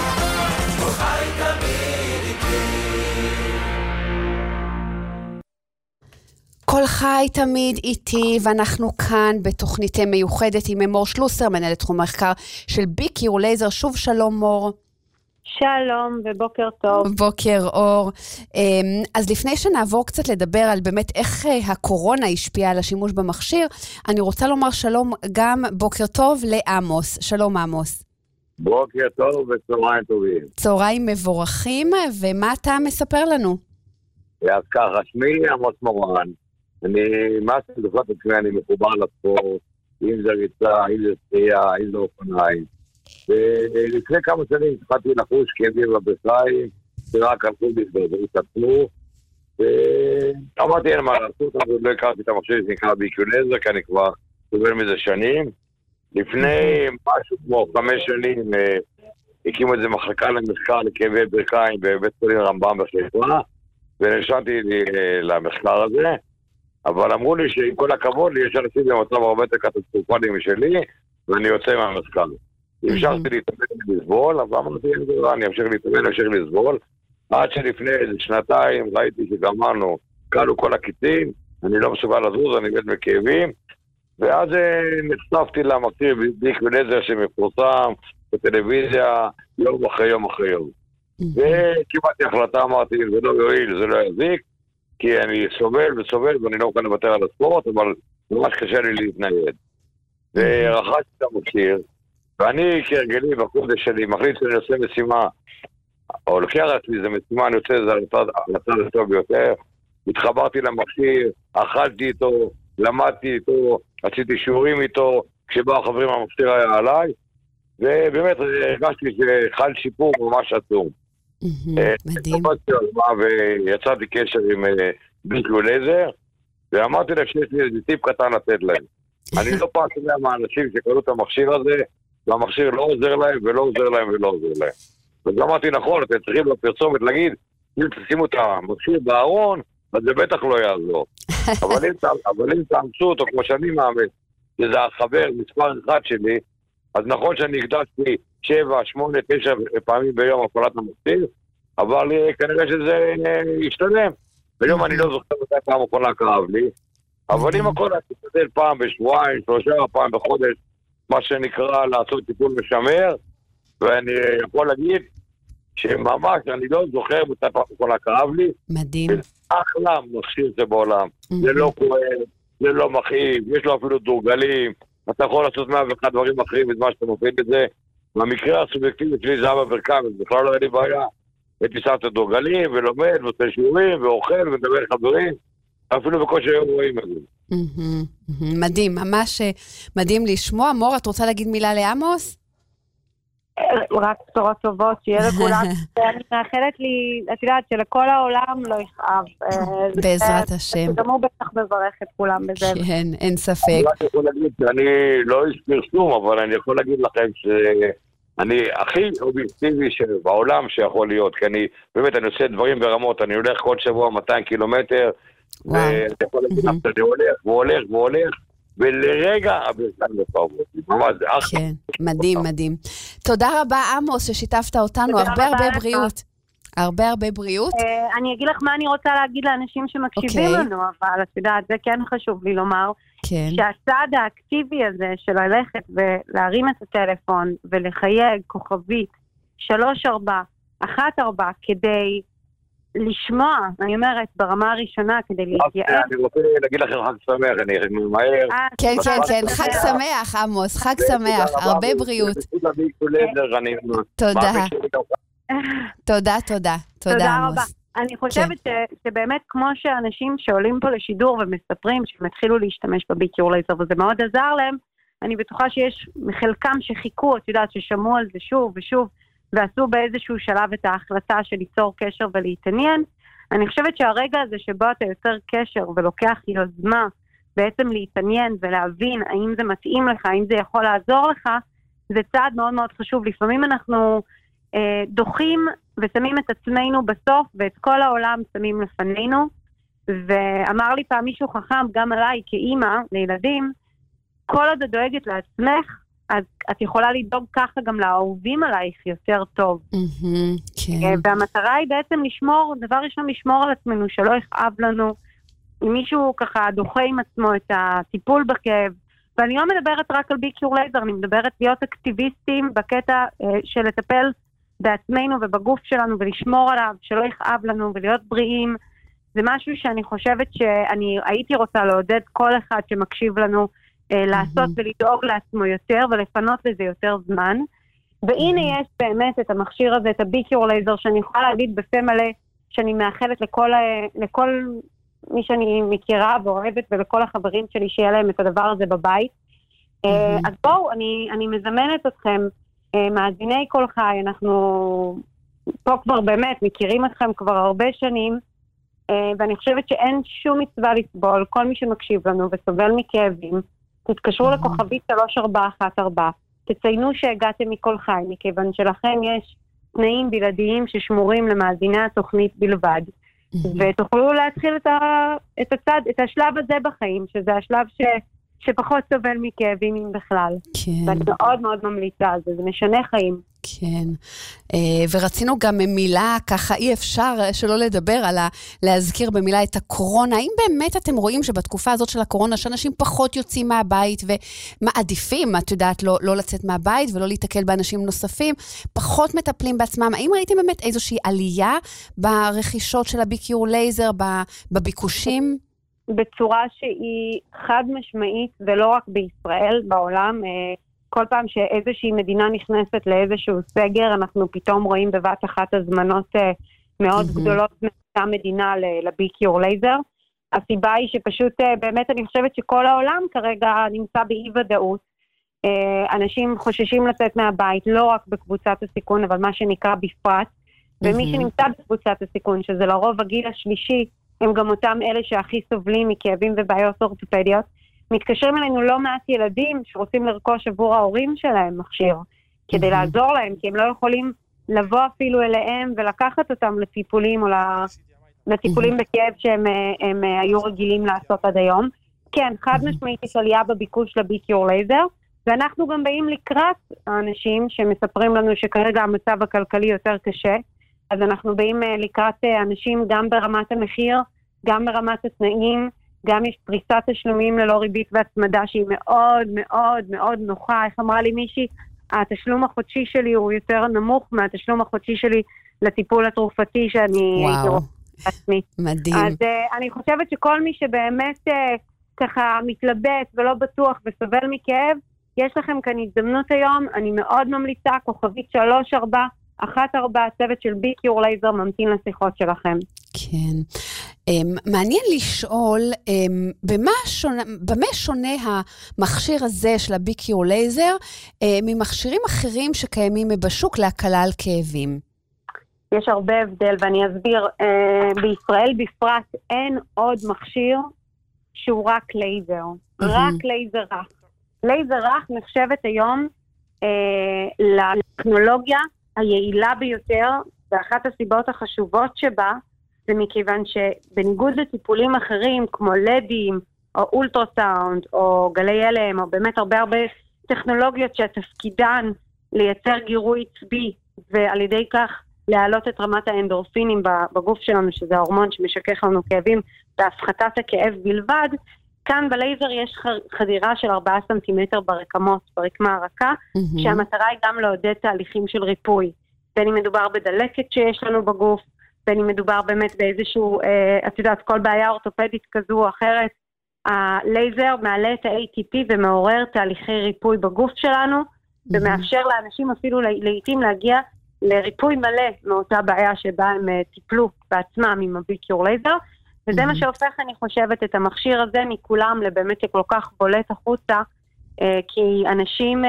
Speaker 11: כל חי תמיד איתי, ואנחנו כאן בתוכנית מיוחדת עם מור שלוסר, מנהלת תחום מחקר של ביק קירולייזר. שוב שלום מור.
Speaker 12: שלום ובוקר טוב.
Speaker 11: בוקר אור. אז לפני שנעבור קצת לדבר על באמת איך הקורונה השפיעה על השימוש במכשיר, אני רוצה לומר שלום גם בוקר טוב לעמוס. שלום עמוס.
Speaker 5: בוקר טוב וצהריים טובים.
Speaker 11: צהריים מבורכים, ומה אתה מספר לנו?
Speaker 5: אז ככה, שמי עמוס מורן. אני, מה שדופת עצמי, אני מחובר לספורט, אם זה ריצה, אם זה שחייה, אם זה אופניים. ולפני כמה שנים התחלתי לחוש כאבים בברכיים, שרק הלכו והתעצמו, ואמרתי אין מה לעשות, אבל לא הכרתי את המכשיר שנקרא ביק קירולייזר, כי אני כבר סובל מזה שנים. לפני משהו כמו 5 שנים, הקימו איזה מחלקה למחקר לכאבי ברכיים בבית חולים רמב"ם בחיפה, ונרשמתי למחקר הזה. אבל אמרו לי שעם כל הכבוד לי יש אנשים במצב הרבה יותר קטסטרופלי משלי, ואני יוצא מהמחקר. המשכתי להתאמן ולסבול, אבל אמרתי אין דבר, אני אמשיך להתאמן, אמשיך לסבול, עד שלפני איזה 2 ראיתי שגמרנו, קלו כל הקיצים,
Speaker 21: אני לא מסוגל לזוז, אני מת בכאבים, ואז נחשפתי למכשיר ביקולייזר שמפורסם בטלוויזיה יום אחרי יום אחרי יום. וקיבלתי החלטה, אמרתי, זה לא יועיל, זה לא יזיק, כי אני סובל וסובל ואני לא מוכן לוותר על הספורט, אבל ממש קשה לי להתנייד. ורכשתי את המכשיר, ואני כהרגלי בקודש שלי מחליט שאני עושה משימה, או לוקח לעצמי איזה משימה, אני עושה את זה על הצד הטוב ביותר, התחברתי למכשיר, אכלתי איתו, למדתי איתו, עשיתי שיעורים איתו, כשבאו החברים המכשיר היה עליי, ובאמת הרגשתי שחל שיפור ממש עצום.
Speaker 11: מדהים.
Speaker 21: ויצרתי קשר עם ביקולייזר, ואמרתי להם שיש לי איזה טיפ קטן לתת להם. אני לא פעם שומע מהאנשים שקראו את המכשיר הזה, והמכשיר לא עוזר להם ולא עוזר להם ולא עוזר להם. אז אמרתי, נכון, אתם צריכים בפרסומת להגיד, אם תשימו את המכשיר בארון, אז זה בטח לא יעזור. אבל אם תאמצו אותו, כמו שאני מאמין, שזה החבר מספר אחד שלי, אז נכון שאני הקדשתי 7, 8, 9 פעמים ביום הפעלת המכשיר, אבל כנראה שזה ישתלם. היום אני לא זוכר מתי פעם אחרונה כאב לי, אבל אם הכל אני תשתדל פעם בשבועיים, 3 פעם בחודש, מה שנקרא לעשות טיפול משמר, ואני יכול להגיד שממש אני לא זוכר מתי פעם אחרונה כאב לי.
Speaker 11: מדהים.
Speaker 21: אחלה מכשיר זה בעולם. זה לא כואב, זה לא מכאיב, יש לו אפילו דורגלים, אתה יכול לעשות 101 דברים אחרים בזמן שאתה מופיע את זה. במקרה הסובייקטיבי שלי זה היה בברכיים, אז בכלל לא היה לי בעיה. הייתי שם את הדורגלים ולומד ועושה שיעורים ואוכל ומדבר עם חברים, אפילו בקושי היום רואים את זה.
Speaker 11: מדהים, ממש מדהים לשמוע. מור, את רוצה להגיד מילה לעמוס?
Speaker 12: רק בשורות טובות, שיהיה לכולם. אני מאחלת לי, את יודעת, שלכל העולם לא יכאב.
Speaker 11: בעזרת השם.
Speaker 12: גם הוא בטח מברך את כולם בזה.
Speaker 11: כן, אין ספק.
Speaker 21: אני יכול להגיד שאני לא איש פרסום, אבל אני יכול להגיד לכם שאני הכי אובייקטיבי בעולם שיכול להיות, כי אני, באמת, אני עושה דברים ברמות, אני הולך כל שבוע 200 קילומטר, ואני יכול להגיד לך שאני הולך, ולרגע הברכיים לפעמות.
Speaker 11: כן, מדהים, מדהים. תודה רבה, עמוס, ששיתפת אותנו. הרבה בריאות. הרבה בריאות.
Speaker 12: אני אגיד לך מה אני רוצה להגיד לאנשים שמקשיבים לנו, אבל את יודעת, זה כן חשוב לי לומר, שהצעד האקטיבי הזה של ללכת ולהרים את הטלפון ולחייג כוכבית 3414 כדי לשמוע, אני אומרת, ברמה הראשונה, כדי להתייעץ.
Speaker 21: אני רוצה להגיד לכם חג שמח, אני ממהר.
Speaker 11: כן, חג שמח, עמוס, חג שמח, הרבה בריאות. תודה, עמוס.
Speaker 12: אני חושבת שבאמת כמו שאנשים שעולים פה לשידור ומספרים שהם התחילו להשתמש בביקולייזר, וזה מאוד עזר להם, אני בטוחה שיש מחלקם שחיכו, את יודעת, ששמעו על זה שוב ושוב, ועשו באיזשהו שלב את ההחלטה של ליצור קשר ולהתעניין. אני חושבת שהרגע הזה שבו אתה יוצר קשר ולוקח יוזמה בעצם להתעניין ולהבין האם זה מתאים לך, האם זה יכול לעזור לך, זה צעד מאוד מאוד חשוב. לפעמים אנחנו דוחים ושמים את עצמנו בסוף ואת כל העולם שמים לפנינו, ואמר לי פעם מישהו חכם, גם עליי כאימא לילדים, כל עוד את דואגת לעצמך, אז את יכולה לדאוג ככה גם לאהובים עלייך יותר טוב. והמטרה היא בעצם לשמור, דבר ראשון לשמור על עצמנו, שלא יכאב לנו. אם מישהו ככה דוחה עם עצמו את הטיפול בכאב, ואני לא מדברת רק על ביקולייזר, אני מדברת להיות אקטיביסטים בקטע של לטפל בעצמנו ובגוף שלנו ולשמור עליו, שלא יכאב לנו ולהיות בריאים. זה משהו שאני חושבת שאני הייתי רוצה לעודד כל אחד שמקשיב לנו, לעשות ולדאוג לעצמו יותר ולפנות לזה יותר זמן. והנה יש באמת את המכשיר הזה, את הביקולייזר, שאני יכולה להגיד בפה מלא שאני מאחלת לכל מי שאני מכירה ואוהבת ולכל החברים שלי שיהיה להם את הדבר הזה בבית. אז בואו, אני מזמנת אתכם, מאזיני כל חי, אנחנו פה כבר באמת מכירים אתכם כבר הרבה שנים, ואני חושבת שאין שום מצווה לסבול, כל מי שמקשיב לנו וסובל מכאבים, תתקשרו לכוכבית 3414, תציינו שהגעתם מכל חי, מכיוון שלכם יש תנאים בלעדיים ששמורים למאזיני התוכנית בלבד, ותוכלו להתחיל את השלב הזה בחיים, שזה השלב שפחות סובל מכאבים בכלל. ואני מאוד מאוד ממליצה על זה, זה משנה חיים.
Speaker 11: כן, ורצינו גם מילה, ככה אי אפשר שלא לדבר על להזכיר במילה את הקורונה. האם באמת אתם רואים שבתקופה הזאת של הקורונה, שאנשים פחות יוצאים מהבית ומעדיפים, את יודעת, לא לצאת מהבית ולא להתקל באנשים נוספים, פחות מטפלים בעצמם? האם ראיתם באמת איזושהי עלייה ברכישות של הביקיור לייזר, בביקושים?
Speaker 12: בצורה שהיא חד משמעית, ולא רק בישראל, בעולם, כל פעם שאיזושהי מדינה נכנסת לאיזשהו סגר, אנחנו פתאום רואים בבת אחת הזמנות מאוד גדולות מאותה מדינה לביקיור לייזר. הסיבה היא שפשוט באמת אני חושבת שכל העולם כרגע נמצא באי-ודאות. אנשים חוששים לצאת מהבית, לא רק בקבוצת הסיכון, אבל מה שנקרא בפרט. ומי שנמצא בקבוצת הסיכון, שזה לרוב הגיל השלישי, הם גם אותם אלה שהכי סובלים מכאבים ובעיות אורתופדיות. מתקשרים אלינו לא מעט ילדים שרוצים לרכוש עבור ההורים שלהם מכשיר, כדי לעזור להם, כי הם לא יכולים לבוא אפילו אליהם ולקחת אותם לטיפולים או לטיפולים בכאב שהם היו רגילים לעשות עד היום. כן, חד משמעית יש עלייה בביקוש לביקיור לייזר, ואנחנו גם באים לקראת האנשים שמספרים לנו שכרגע המצב הכלכלי יותר קשה, אז אנחנו באים לקראת אנשים גם ברמת המחיר, גם ברמת התנאים, גם יש פריסת תשלומים ללא ריבית והצמדה שהיא מאוד מאוד מאוד נוחה. איך אמרה לי מישהי, התשלום החודשי שלי הוא יותר נמוך מהתשלום החודשי שלי לטיפול התרופתי שאני רואה בעצמי.
Speaker 11: מדהים.
Speaker 12: אז אני חושבת שכל מי שבאמת ככה מתלבט ולא בטוח וסובל מכאב, יש לכם כאן הזדמנות היום, אני מאוד ממליצה, כוכבית 3414, צוות של ביקיור לייזר ממתין לשיחות שלכם.
Speaker 11: כן. מעניין לשאול, במה שונה המכשיר הזה של הביקיור לייזר ממכשירים אחרים שקיימים בשוק להקלה על כאבים?
Speaker 12: יש הרבה הבדל, ואני אסביר. בישראל בפרט אין עוד מכשיר שהוא רק לייזר. רק לייזר רך. לייזר רך נחשבת היום לטכנולוגיה היעילה ביותר, ואחת הסיבות החשובות שבה, זה מכיוון שבניגוד לטיפולים אחרים, כמו לדים, או אולטרסאונד, או גלי הלם, או באמת הרבה טכנולוגיות שהתפקידן לייצר גירוי עצבי, ועל ידי כך להעלות את רמת האנדורפינים בגוף שלנו, שזה ההורמון שמשכך לנו כאבים, בהפחתת הכאב בלבד, כאן בלייזר יש חדירה של 4 סנטימטר ברקמות, ברקמה הרכה, שהמטרה היא גם לעודד תהליכים של ריפוי. בין אם מדובר בדלקת שיש לנו בגוף, בין אם מדובר באמת באיזשהו, את יודעת, כל בעיה אורתופדית כזו או אחרת, הלייזר מעלה את ה-ATP ומעורר תהליכי ריפוי בגוף שלנו, ומאפשר לאנשים אפילו לעתים להגיע לריפוי מלא מאותה בעיה שבה הם טיפלו בעצמם עם הביקיור לייזר, וזה מה שהופך, אני חושבת, את המכשיר הזה מכולם לבאמת כל כך בולט החוצה, כי אנשים,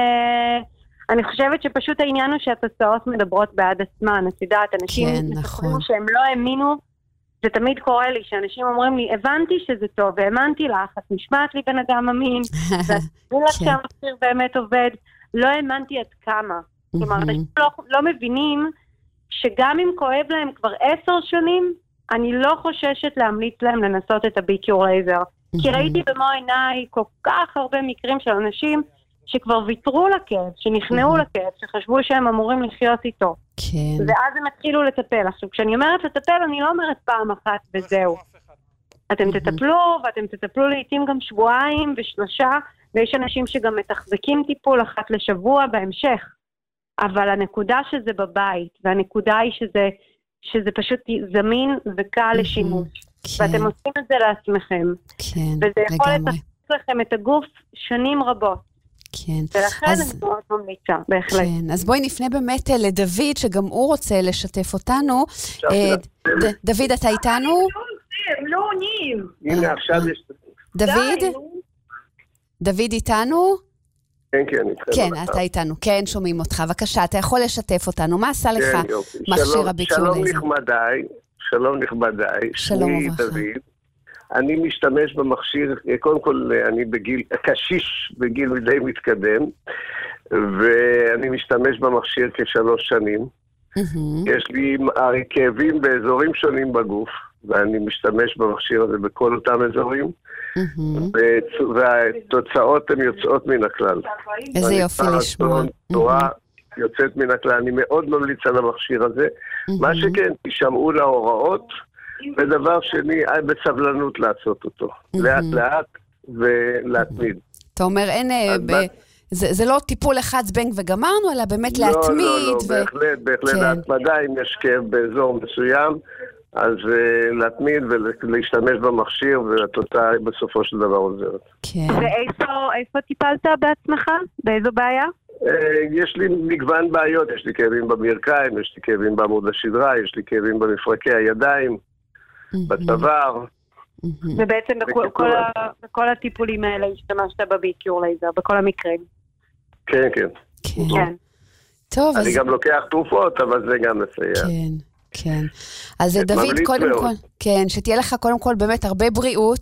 Speaker 12: אני חושבת שפשוט העניין הוא שהתוצאות מדברות בעד עצמן, את יודעת, אנשים מספרים שהם לא האמינו, זה תמיד קורה לי, שאנשים אומרים לי, הבנתי שזה טוב, והאמנתי לך, את נשמעת לי בן אדם אמין, ואני לך שהמכשיר באמת עובד, לא האמנתי עד כמה. כלומר, אנשים לא מבינים שגם אם כואב להם כבר 10 שנים, אני לא חוששת להמליץ להם לנסות את הביקיור לייזר. כי ראיתי במו עיניי כל כך הרבה מקרים של אנשים שכבר ויתרו לכאב, שנכנעו לכאב, שחשבו שהם אמורים לחיות איתו.
Speaker 11: כן.
Speaker 12: ואז הם התחילו לטפל. עכשיו, כשאני אומרת לטפל, אני לא אומרת פעם אחת וזהו. אתם תטפלו, ואתם תטפלו לעתים גם 2 ו3, ויש אנשים שגם מתחזקים טיפול 1 לשבוע בהמשך. אבל הנקודה שזה בבית, והנקודה היא שזה פשוט זמין וקל לשימוש. ואתם עושים את זה לעצמכם. וזה יכול לתחזק לכם את הגוף שנים רבות. ולכן אני מאוד ממליצה, בהחלט.
Speaker 11: אז בואי נפנה באמת לדוד, שגם הוא רוצה לשתף אותנו. דוד, אתה איתנו?
Speaker 2: לא עונים. הנה, עכשיו יש...
Speaker 11: דוד איתנו?
Speaker 2: כן,
Speaker 11: כן, אתה איתנו, כן, שומעים אותך. בבקשה, אתה יכול לשתף אותנו. מה עשה לך מכשיר הביקיור לייזר?
Speaker 2: שלום נכבדיי, שמי דוד. אני משתמש במכשיר, קודם כל אני קשיש בגיל די מתקדם, ואני משתמש במכשיר כ3 שנים. יש לי כאבים באזורים שונים בגוף, ואני משתמש במכשיר הזה בכל אותם אזורים, והתוצאות הן יוצאות מן הכלל.
Speaker 11: איזה יופי לשמוע.
Speaker 2: יוצאת מן הכלל, אני מאוד ממליץ על המכשיר הזה. מה שכן, תשמעו להוראות, ודבר שני, בסבלנות לעשות אותו. לאט לאט ולהתמיד.
Speaker 11: אתה אומר, אין... זה לא טיפול אחד זבנג וגמרנו, אלא באמת להתמיד.
Speaker 2: לא, בהחלט ההתמדה, אם יש כאב באזור מסוים, אז להתמיד ולהשתמש במכשיר, והתוצאה בסופו של דבר עוזרת.
Speaker 12: ואיפה טיפלת בעצמך? באיזו בעיה?
Speaker 2: יש לי מגוון בעיות, יש לי כאבים במרכיים, יש לי כאבים בעמוד השדרה, יש לי כאבים במפרקי הידיים, בצוואר.
Speaker 12: ובעצם בכל הטיפולים האלה השתמשת בביקיור לייזר, בכל המקרים.
Speaker 2: כן.
Speaker 11: טוב,
Speaker 2: אני גם לוקח תרופות, אבל זה גם מסייע.
Speaker 11: כן. אז דוד, קודם כל, כן, שתהיה לך קודם כל באמת הרבה בריאות,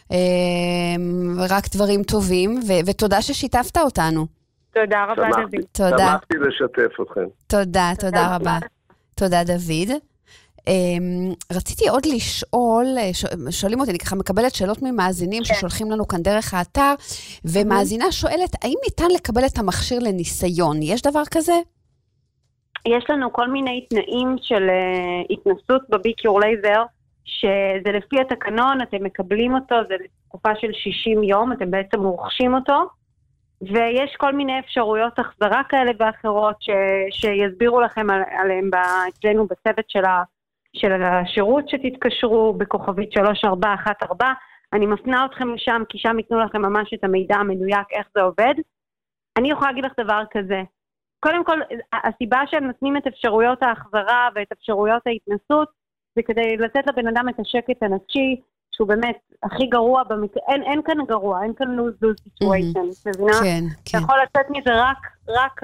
Speaker 11: רק דברים טובים, ותודה ששיתפת אותנו.
Speaker 12: תודה רבה, דוד.
Speaker 11: תודה.
Speaker 2: שמחתי לשתף אתכם.
Speaker 11: תודה רבה. תודה, דוד. רציתי עוד לשאול, שואלים אותי, אני ככה מקבלת שאלות ממאזינים ששולחים לנו כאן דרך האתר, ומאזינה שואלת, האם ניתן לקבל את המכשיר לניסיון? יש דבר כזה?
Speaker 12: יש לנו כל מיני תנאים של התנסות בביקיור לייזר, שזה לפי התקנון, אתם מקבלים אותו, זה לתקופה של 60 יום, אתם בעצם מורחשים אותו, ויש כל מיני אפשרויות החזרה כאלה ואחרות, שיסבירו לכם עליהם אצלנו בצוות של השירות שתתקשרו בכוכבית 3414. אני מפנה אתכם לשם, כי שם ייתנו לכם ממש את המידע המדויק איך זה עובד. אני יכולה להגיד לך דבר כזה. קודם כל, הסיבה שהם נותנים את אפשרויות ההחזרה ואת אפשרויות ההתנסות, זה כדי לתת לבן אדם את השקט הנפשי, שהוא באמת הכי גרוע במקרה, אין כאן גרוע, אין כאן lose situation, מבינה?
Speaker 11: כן.
Speaker 12: אתה יכול לצאת מזה רק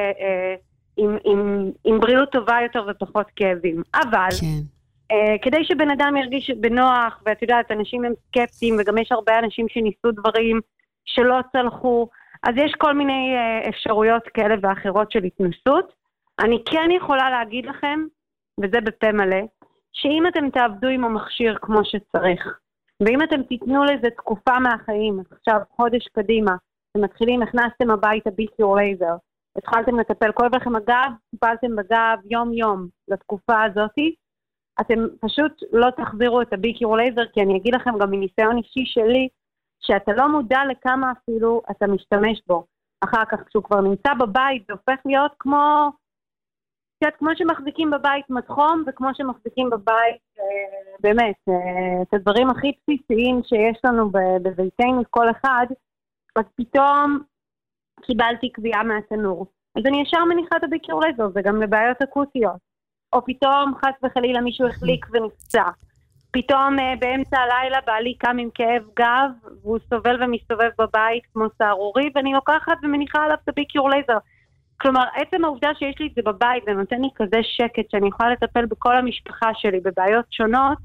Speaker 12: עם בריאות טובה יותר ופחות כאבים. אבל, כדי שבן אדם ירגיש בנוח, ואת יודעת, אנשים הם סקפטיים, וגם יש הרבה אנשים שניסו דברים שלא צלחו, אז יש כל מיני אפשרויות כאלה ואחרות של התנסות. אני כן יכולה להגיד לכם, וזה בפה מלא, שאם אתם תעבדו עם המכשיר כמו שצריך, ואם אתם תיתנו לזה תקופה מהחיים, עכשיו חודש קדימה, אתם מתחילים, הכנסתם הביתה ביקיור לייזר, התחלתם לטפל, כואב לכם הגב, טיפלתם בגב יום לתקופה הזאת, אתם פשוט לא תחזירו את הביקיור לייזר, כי אני אגיד לכם גם מניסיון אישי שלי, שאתה לא מודע לכמה אפילו אתה משתמש בו. אחר כך כשהוא כבר נמצא בבית, זה הופך להיות כמו שמחזיקים בבית מתחום, וכמו שמחזיקים בבית, באמת, את הדברים הכי בסיסיים שיש לנו בביתנו, כל אחד, אז פתאום קיבלתי קביעה מהתנור. אז אני ישר מניחה את הביקיור לייזר, זה גם לבעיות אקוטיות. או פתאום חס וחלילה מישהו החליק ונפצע. פתאום באמצע הלילה בעלי קם עם כאב גב, והוא סובל ומסתובב בבית כמו סערורי, ואני לוקחת ומניחה עליו את הביקיור לייזר. כלומר, עצם העובדה שיש לי את זה בבית, זה נותן לי כזה שקט שאני יכולה לטפל בכל המשפחה שלי בבעיות שונות,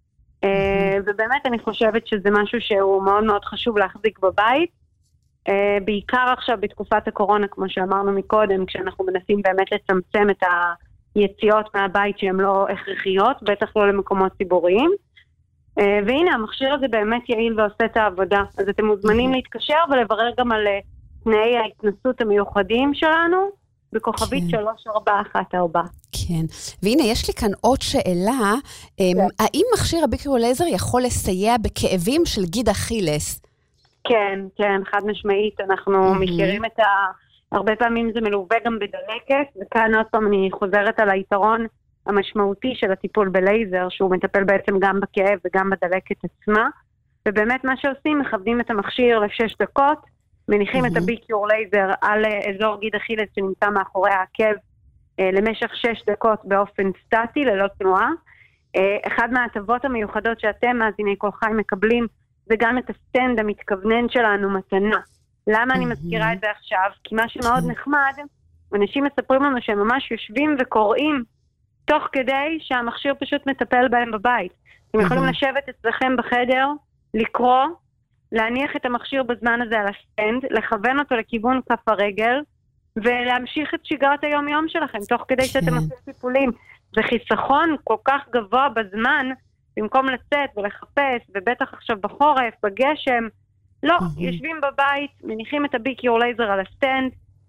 Speaker 12: ובאמת אני חושבת שזה משהו שהוא מאוד מאוד חשוב להחזיק בבית, בעיקר עכשיו בתקופת הקורונה, כמו שאמרנו מקודם, כשאנחנו מנסים באמת לצמצם את היציאות מהבית שהן לא הכרחיות, בטח לא למקומות ציבוריים. והנה, המכשיר הזה באמת יעיל ועושה את העבודה. אז אתם מוזמנים להתקשר ולברר גם על תנאי ההתנסות המיוחדים שלנו, בכוכבית 3414.
Speaker 11: כן, והנה יש לי כאן עוד שאלה, האם מכשיר הביקיור לייזר יכול לסייע בכאבים של גיד אכילס?
Speaker 12: כן, חד משמעית, אנחנו מכירים הרבה פעמים זה מלווה גם בדלקת, וכאן עוד פעם אני חוזרת על היתרון המשמעותי של הטיפול בלייזר, שהוא מטפל בעצם גם בכאב וגם בדלקת עצמה, ובאמת מה שעושים, מכוונים את המכשיר ל6 דקות, מניחים את הביקיור לייזר על אזור גיד אכילס שנמצא מאחורי העקב, למשך 6 דקות באופן סטטי, ללא תנועה. אחד מההטבות המיוחדות שאתם, מאזיני כל חי, מקבלים, זה גם את הסטנד המתכוונן שלנו מתנה. למה אני מזכירה את זה עכשיו? כי מה שמאוד נחמד, אנשים מספרים לנו שהם ממש יושבים וקוראים, תוך כדי שהמכשיר פשוט מטפל בהם בבית. אתם יכולים לשבת אצלכם בחדר, לקרוא, להניח את המכשיר בזמן הזה על הסטנד, לכוון אותו לכיוון כף הרגל, ולהמשיך את שגרת היום-יום שלכם, תוך כדי שאתם עושים טיפולים. זה חיסכון כל כך גבוה בזמן, במקום לצאת ולחפש, ובטח עכשיו בחורף, בגשם, לא, יושבים בבית, מניחים את הביקיור לייזר על הסטנד,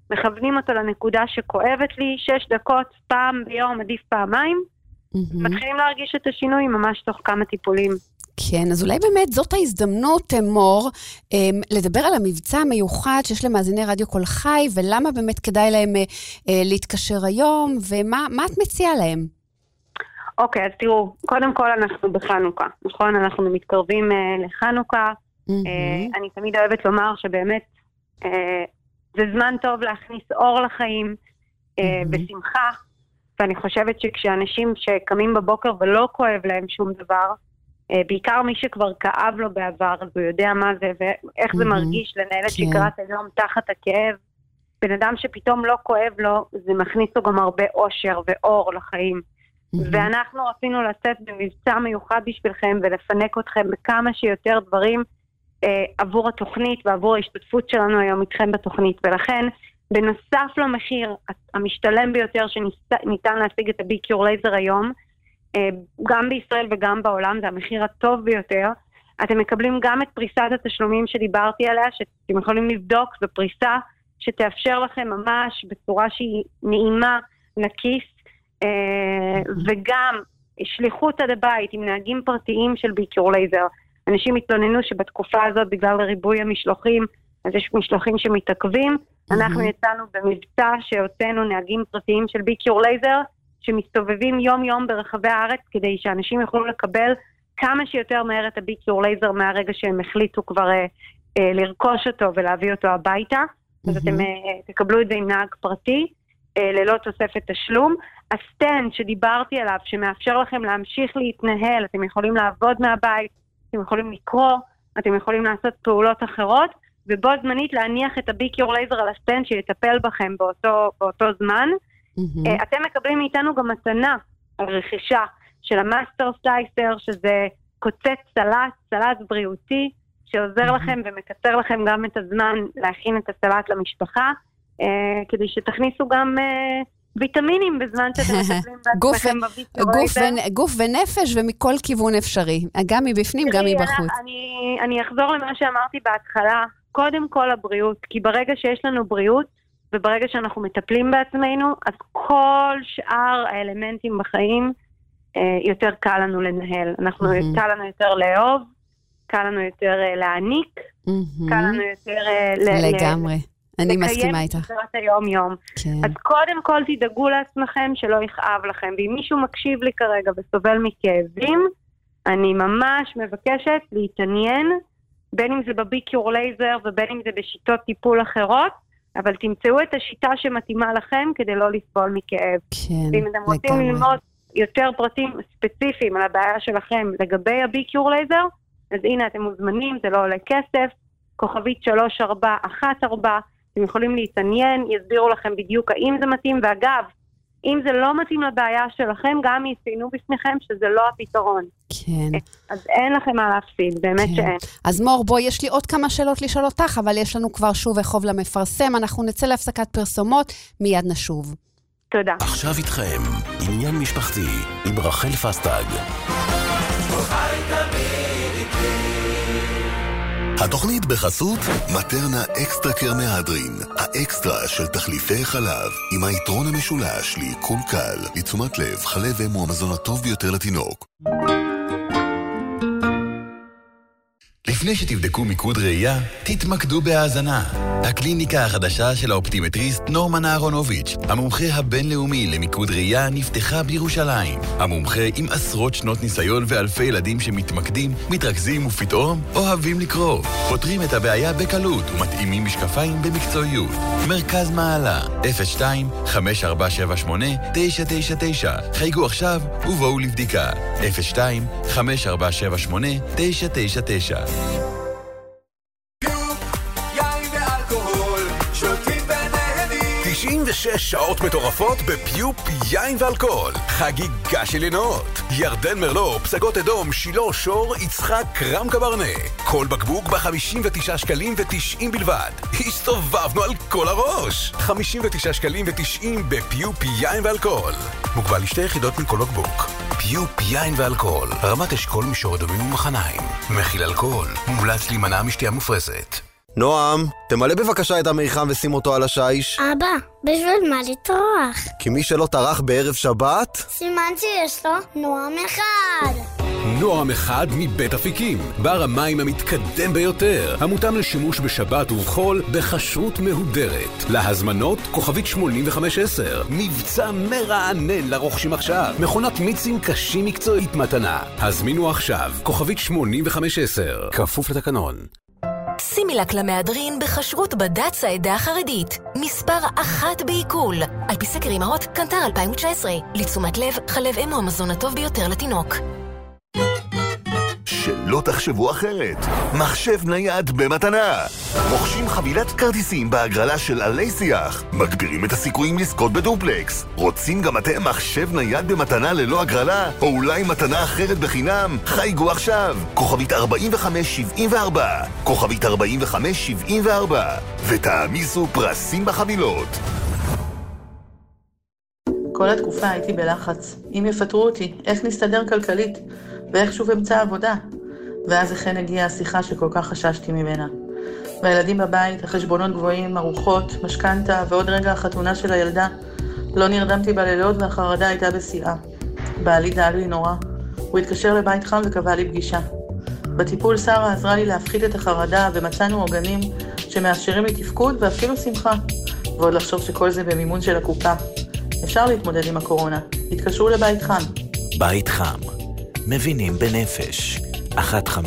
Speaker 12: מכוונים אותו לנקודה שכואבת לי, 6 דקות, פעם ביום, עדיף פעמיים, מתחילים להרגיש את השינוי ממש תוך כמה טיפולים.
Speaker 11: כן, אז אולי באמת זאת ההזדמנות, מור, לדבר על המבצע המיוחד שיש למאזיני רדיו כל חי, ולמה באמת כדאי להם להתקשר היום, ומה את מציעה להם?
Speaker 12: אוקיי, אז תראו, קודם כל אנחנו בחנוכה, נכון? אנחנו מתקרבים לחנוכה, אני תמיד אוהבת לומר שבאמת זה זמן טוב להכניס אור לחיים בשמחה, ואני חושבת שכשאנשים שקמים בבוקר ולא כואב להם שום דבר, בעיקר מי שכבר כאב לו בעבר, אז הוא יודע מה זה ואיך זה מרגיש לנהל את שגרת היום תחת הכאב. בן אדם שפתאום לא כואב לו, זה מכניס לו גם הרבה אושר ואור לחיים. ואנחנו רצינו לצאת במבצע מיוחד בשבילכם ולפנק אתכם בכמה שיותר דברים עבור התוכנית ועבור ההשתתפות שלנו היום איתכם בתוכנית. ולכן, בנוסף למחיר המשתלם ביותר שניתן להשיג את הבי-קיור לייזר היום, גם בישראל וגם בעולם, זה המחיר הטוב ביותר. אתם מקבלים גם את פריסת התשלומים שדיברתי עליה, שאתם יכולים לבדוק, זו פריסה שתאפשר לכם ממש בצורה שהיא נעימה לכיס, וגם שליחות עד הבית עם נהגים פרטיים של בי-קיור לייזר. אנשים התלוננו שבתקופה הזאת בגלל ריבוי המשלוחים, אז יש משלוחים שמתעכבים. אנחנו יצאנו במבצע שהוצאנו נהגים פרטיים של בי-קיור לייזר, שמסתובבים יום יום ברחבי הארץ, כדי שאנשים יוכלו לקבל כמה שיותר מהר את הבי-קיור לייזר מהרגע שהם החליטו כבר לרכוש אותו ולהביא אותו הביתה. אז אתם תקבלו את זה עם נהג פרטי, ללא תוספת תשלום. הסטנד שדיברתי עליו, שמאפשר לכם להמשיך להתנהל, אתם יכולים לעבוד מהבית, אתם יכולים לקרוא, אתם יכולים לעשות פעולות אחרות, ובו זמנית להניח את הבי-קיור לייזר על הסטנד שיטפל בכם באותו זמן. אתם מקבלים מאיתנו גם מתנה על רכישה של המאסטר סלייסר, שזה קוצץ סלט בריאותי, שעוזר לכם ומקצר לכם גם את הזמן להכין את הסלט למשפחה, כדי שתכניסו גם ויטמינים בזמן שאתם מטפלים בעצמכם בבי-קיור לייזר.
Speaker 11: גוף ונפש ומכל כיוון אפשרי, גם מבפנים, גם מבחוץ.
Speaker 12: אני אחזור למה שאמרתי בהתחלה, קודם כל הבריאות, כי ברגע שיש לנו בריאות, וברגע שאנחנו מטפלים בעצמנו, אז כל שאר האלמנטים בחיים יותר קל לנו לנהל. קל לנו יותר לאהוב, קל לנו יותר להעניק, קל לנו יותר
Speaker 11: לגמרי. אני מסכימה איתך.
Speaker 12: לקיים את היום-יום. אז קודם כל תדאגו לעצמכם שלא יכאב לכם. ואם מישהו מקשיב לי כרגע וסובל מכאבים, אני ממש מבקשת להתעניין, בין אם זה בבי-קיור לייזר ובין אם זה בשיטות טיפול אחרות, אבל תמצאו את השיטה שמתאימה לכם כדי לא לסבול מכאב. ואם אתם רוצים ללמוד יותר פרטים ספציפיים על הבעיה שלכם לגבי הבי-קיור לייזר, אז הנה אתם מוזמנים, זה לא עולה כסף, כוכבית 3414, אתם יכולים להתעניין, יסבירו לכם בדיוק האם זה מתאים, ואגב, אם זה לא מתאים לבעיה שלכם, גם יציינו בפניכם שזה לא הפתרון.
Speaker 11: כן.
Speaker 12: אז אין לכם מה להפסיד, באמת שאין.
Speaker 11: אז מור, בואי, יש לי עוד כמה שאלות לשאול אותך, אבל יש לנו כבר שוב וחוב למפרסם, אנחנו נצא להפסקת פרסומות, מיד נשוב.
Speaker 12: תודה.
Speaker 19: עכשיו איתכם, עניין משפחתי, עם רחל פסטג. התוכנית בחסות מטרנה אקסטרה קרמהדרין, האקסטרה של תחליפי חלב, עם היתרון המשולש לעיכול קל, לתשומת לב, חלב אם הוא המזון הטוב ביותר לתינוק.
Speaker 10: לפני שתבדקו מיקוד ראייה, תתמקדו בהאזנה. הקליניקה החדשה של האופטימטריסט נורמן אהרונוביץ', המומחה הבינלאומי למיקוד ראייה, נפתחה בירושלים. המומחה עם עשרות שנות ניסיון ואלפי ילדים שמתמקדים, מתרכזים ופתאום אוהבים לקרוא. פותרים את הבעיה בקלות ומתאימים משקפיים במקצועיות. מרכז מעלה, 02-5478-999. חייגו עכשיו ובואו לבדיקה. 02-5478-999.
Speaker 3: יין ואלכוהול, שותים ונהנים. 96 שעות מטורפות בפיופ יין ואלכוהול. חגיגה של לינות. ירדן מרלו, פסגות אדום, שילה שור, יצחק קרם קברנה. כל בקבוק ב-59 שקלים ו90 בלבד. הסתובבנו על כל הראש. 59 שקלים ו90 בפיופ יין ואלכוהול. מוגבל לשתי יחידות מכל בקבוק. פיופ יין ואלכוהול. רמת אשכול מישור אדומים ומחניים. מכיל אלכוהול. מומלץ להימנע משתייה מופרזת.
Speaker 4: נועם, תמלא בבקשה את המיחם ושים אותו על השיש.
Speaker 22: אבא, בשביל מה לטרוח?
Speaker 4: כי מי שלא טרח בערב שבת...
Speaker 22: סימן שיש לו נועם אחד.
Speaker 3: נועם אחד מבית אפיקים, בר המים המתקדם ביותר, המותאם לשימוש בשבת ובחול בכשרות מהודרת. להזמנות כוכבית 8510, מבצע מרענן לרוכשים עכשיו, מכונת מיצים קשים מקצועית מתנה. הזמינו עכשיו, כוכבית 8510, כפוף לתקנון.
Speaker 23: סימילק למהדרין בכשרות בד"ץ העדה החרדית, מספר 1 בעיכול, על פי סקר אמהות קנטר 2019, לתשומת לב חלב אם הוא המזון הטוב ביותר לתינוק.
Speaker 19: שלא תחשבו אחרת, מחשב נייד במתנה. רוכשים חבילת כרטיסים בהגרלה של עלי שיח, מגבירים את הסיכויים לזכות בדופלקס. רוצים גם אתם מחשב נייד במתנה ללא הגרלה, או אולי מתנה אחרת בחינם? חייגו עכשיו, כוכבית 4574, כוכבית 4574, ותעמיסו פרסים בחבילות.
Speaker 14: כל התקופה הייתי בלחץ. אם יפטרו אותי, איך נסתדר כלכלית? ואיך שוב אמצע עבודה? ואז אכן הגיעה השיחה שכל כך חששתי ממנה. והילדים בבית, החשבונות גבוהים, ארוחות, משכנתה ועוד רגע החתונה של הילדה. לא נרדמתי בלילות והחרדה הייתה בשיאה. בעלי דאג לי נורא. הוא התקשר לבית חם וקבע לי פגישה. בטיפול שרה עזרה לי להפחית את החרדה ומצאנו עוגנים שמאפשרים לי תפקוד ואפילו שמחה. ועוד לחשוב שכל זה במימון של הקופה. אפשר להתמודד עם הקורונה. התקשרו לבית חם.
Speaker 24: בית חם. מבינים בנפש. 1599-510-550.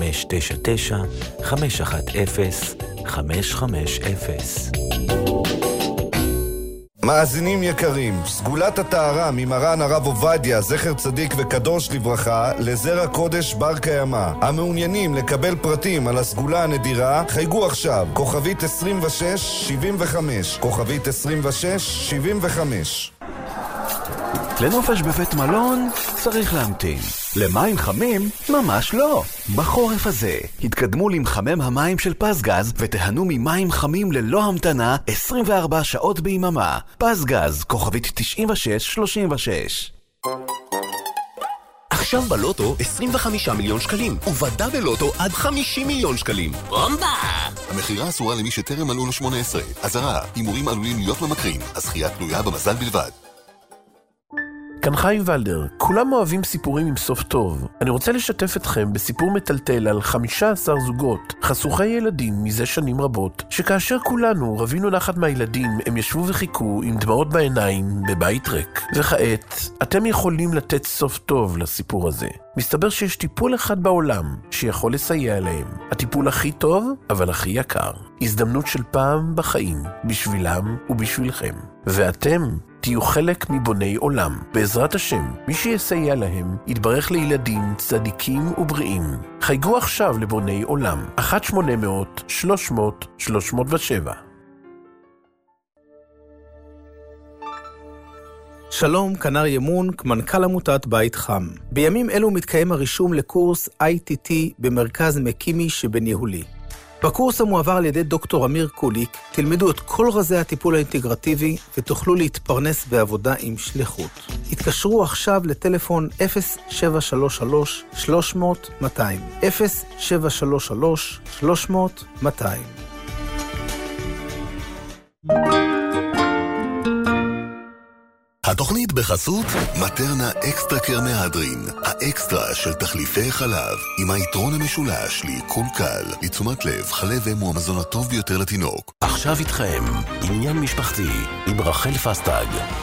Speaker 25: מאזינים יקרים, סגולת הטהרה ממרן הרב עובדיה, זכר צדיק וקדוש לברכה, לזרע קודש בר קיימא. המעוניינים לקבל פרטים על הסגולה הנדירה, חייגו עכשיו, כוכבית 2675, כוכבית 2675.
Speaker 26: לנופש בבית מלון צריך להמתין. למים חמים? ממש לא. בחורף הזה התקדמו למחמם המים של פסגז ותהנו ממים חמים ללא המתנה 24 שעות ביממה. פסגז, כוכבית 9636.
Speaker 13: עכשיו בלוטו 25 מיליון שקלים, ובדה בלוטו עד 50 מיליון שקלים. בומבה! המחירה אסורה למי שטרם מלאו לו 18. אזהרה, הימורים עלולים להיות ממכרים, הזכייה תלויה במזל בלבד.
Speaker 27: כאן חיים ולדר, כולם אוהבים סיפורים עם סוף טוב. אני רוצה לשתף אתכם בסיפור מטלטל על 15 זוגות, חשוכי ילדים מזה שנים רבות, שכאשר כולנו רבינו נחת מהילדים, הם ישבו וחיכו עם דמעות בעיניים בבית ריק. וכעת, אתם יכולים לתת סוף טוב לסיפור הזה. מסתבר שיש טיפול אחד בעולם שיכול לסייע להם. הטיפול הכי טוב, אבל הכי יקר. הזדמנות של פעם בחיים, בשבילם ובשבילכם. ואתם תהיו חלק מבוני עולם. בעזרת השם, מי שיסייע להם יתברך לילדים צדיקים ובריאים. חייגו עכשיו לבוני עולם. 1-800-300-307.
Speaker 28: שלום, כנר ימון, מנכ"ל עמותת בית חם. בימים אלו מתקיים הרישום לקורס ITT במרכז מקימי שבניהולי. בקורס המועבר על ידי דוקטור אמיר קוליק, תלמדו את כל רזי הטיפול האינטגרטיבי ותוכלו להתפרנס בעבודה עם שליחות. התקשרו עכשיו לטלפון 0733-300-200. 0733-300-200.
Speaker 19: התוכנית בחסות מטרנה אקסטרה קר מהדרין, האקסטרה של תחליפי חלב, עם היתרון המשולש לעיכול קל, לתשומת לב, חלב אם הוא המזון הטוב ביותר לתינוק.
Speaker 24: עכשיו איתכם, עניין משפחתי, עם רחל פסטג.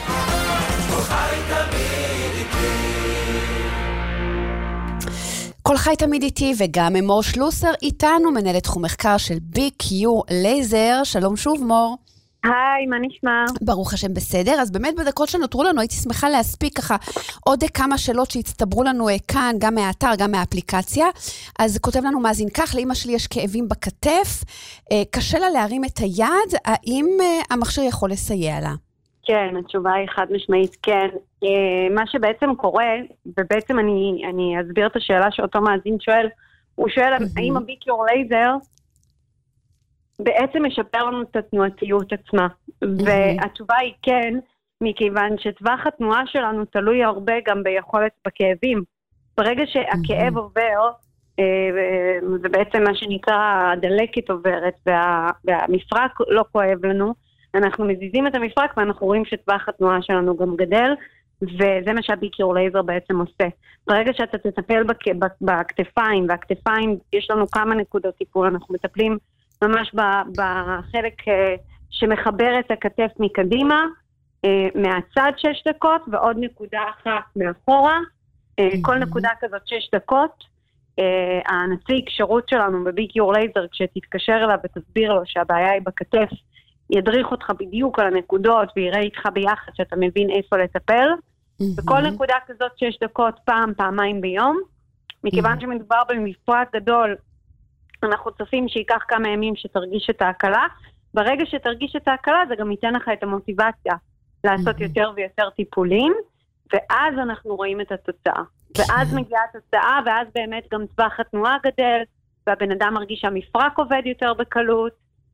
Speaker 11: כל חי תמיד איתי, וגם מור שלוסר איתנו, מנהלת תחום מחקר של BQ לייזר. שלום שוב מור.
Speaker 12: היי, מה נשמע?
Speaker 11: ברוך השם בסדר. אז באמת בדקות שנותרו לנו הייתי שמחה להספיק ככה עוד כמה שאלות שהצטברו לנו כאן, גם מהאתר, גם מהאפליקציה. אז כותב לנו מאזין כך, לאמא שלי יש כאבים בכתף, קשה לה להרים את היד, האם המכשיר יכול לסייע לה?
Speaker 12: כן, התשובה היא חד משמעית כן. מה שבעצם קורה, ובעצם אני אסביר את השאלה שאותו מאזין שואל, הוא שואל האם ה-BQ לייזר בעצם משפר לנו את התנועתיות עצמה. והתשובה היא כן, מכיוון שטווח התנועה שלנו תלוי הרבה גם ביכולת בכאבים. ברגע שהכאב עובר, ובעצם מה שנקרא הדלקת עוברת, והמפרק לא כואב לנו, אנחנו מזיזים את המפרק ואנחנו רואים שטווח התנועה שלנו גם גדל, וזה מה שהביקור לייזר בעצם עושה. ברגע שאתה תטפל בכתפיים, והכתפיים יש לנו כמה נקודות טיפול, אנחנו מטפלים ממש בחלק שמחבר את הכתף מקדימה, מהצד 6 דקות, ועוד נקודה אחת מאחורה, כל נקודה כזאת 6 דקות, הנציג שירות שלנו בביקור לייזר, כשתתקשר אליו ותסביר לו שהבעיה היא בכתף, ידריך אותך בדיוק על הנקודות, ויראה איתך ביחד שאתה מבין איפה לטפל, וכל נקודה כזאת 6 דקות פעמיים ביום, מכיוון שמדובר במפרק גדול, אנחנו צופים שייקח כמה ימים שתרגיש את ההקלה, ברגע שתרגיש את ההקלה זה גם ייתן לך את המוטיבציה לעשות יותר ויותר טיפולים, ואז אנחנו רואים את התוצאה. ואז מגיעה התוצאה, ואז באמת גם טווח התנועה גדל, והבן אדם מרגיש שהמפרק עובד יותר בקלות,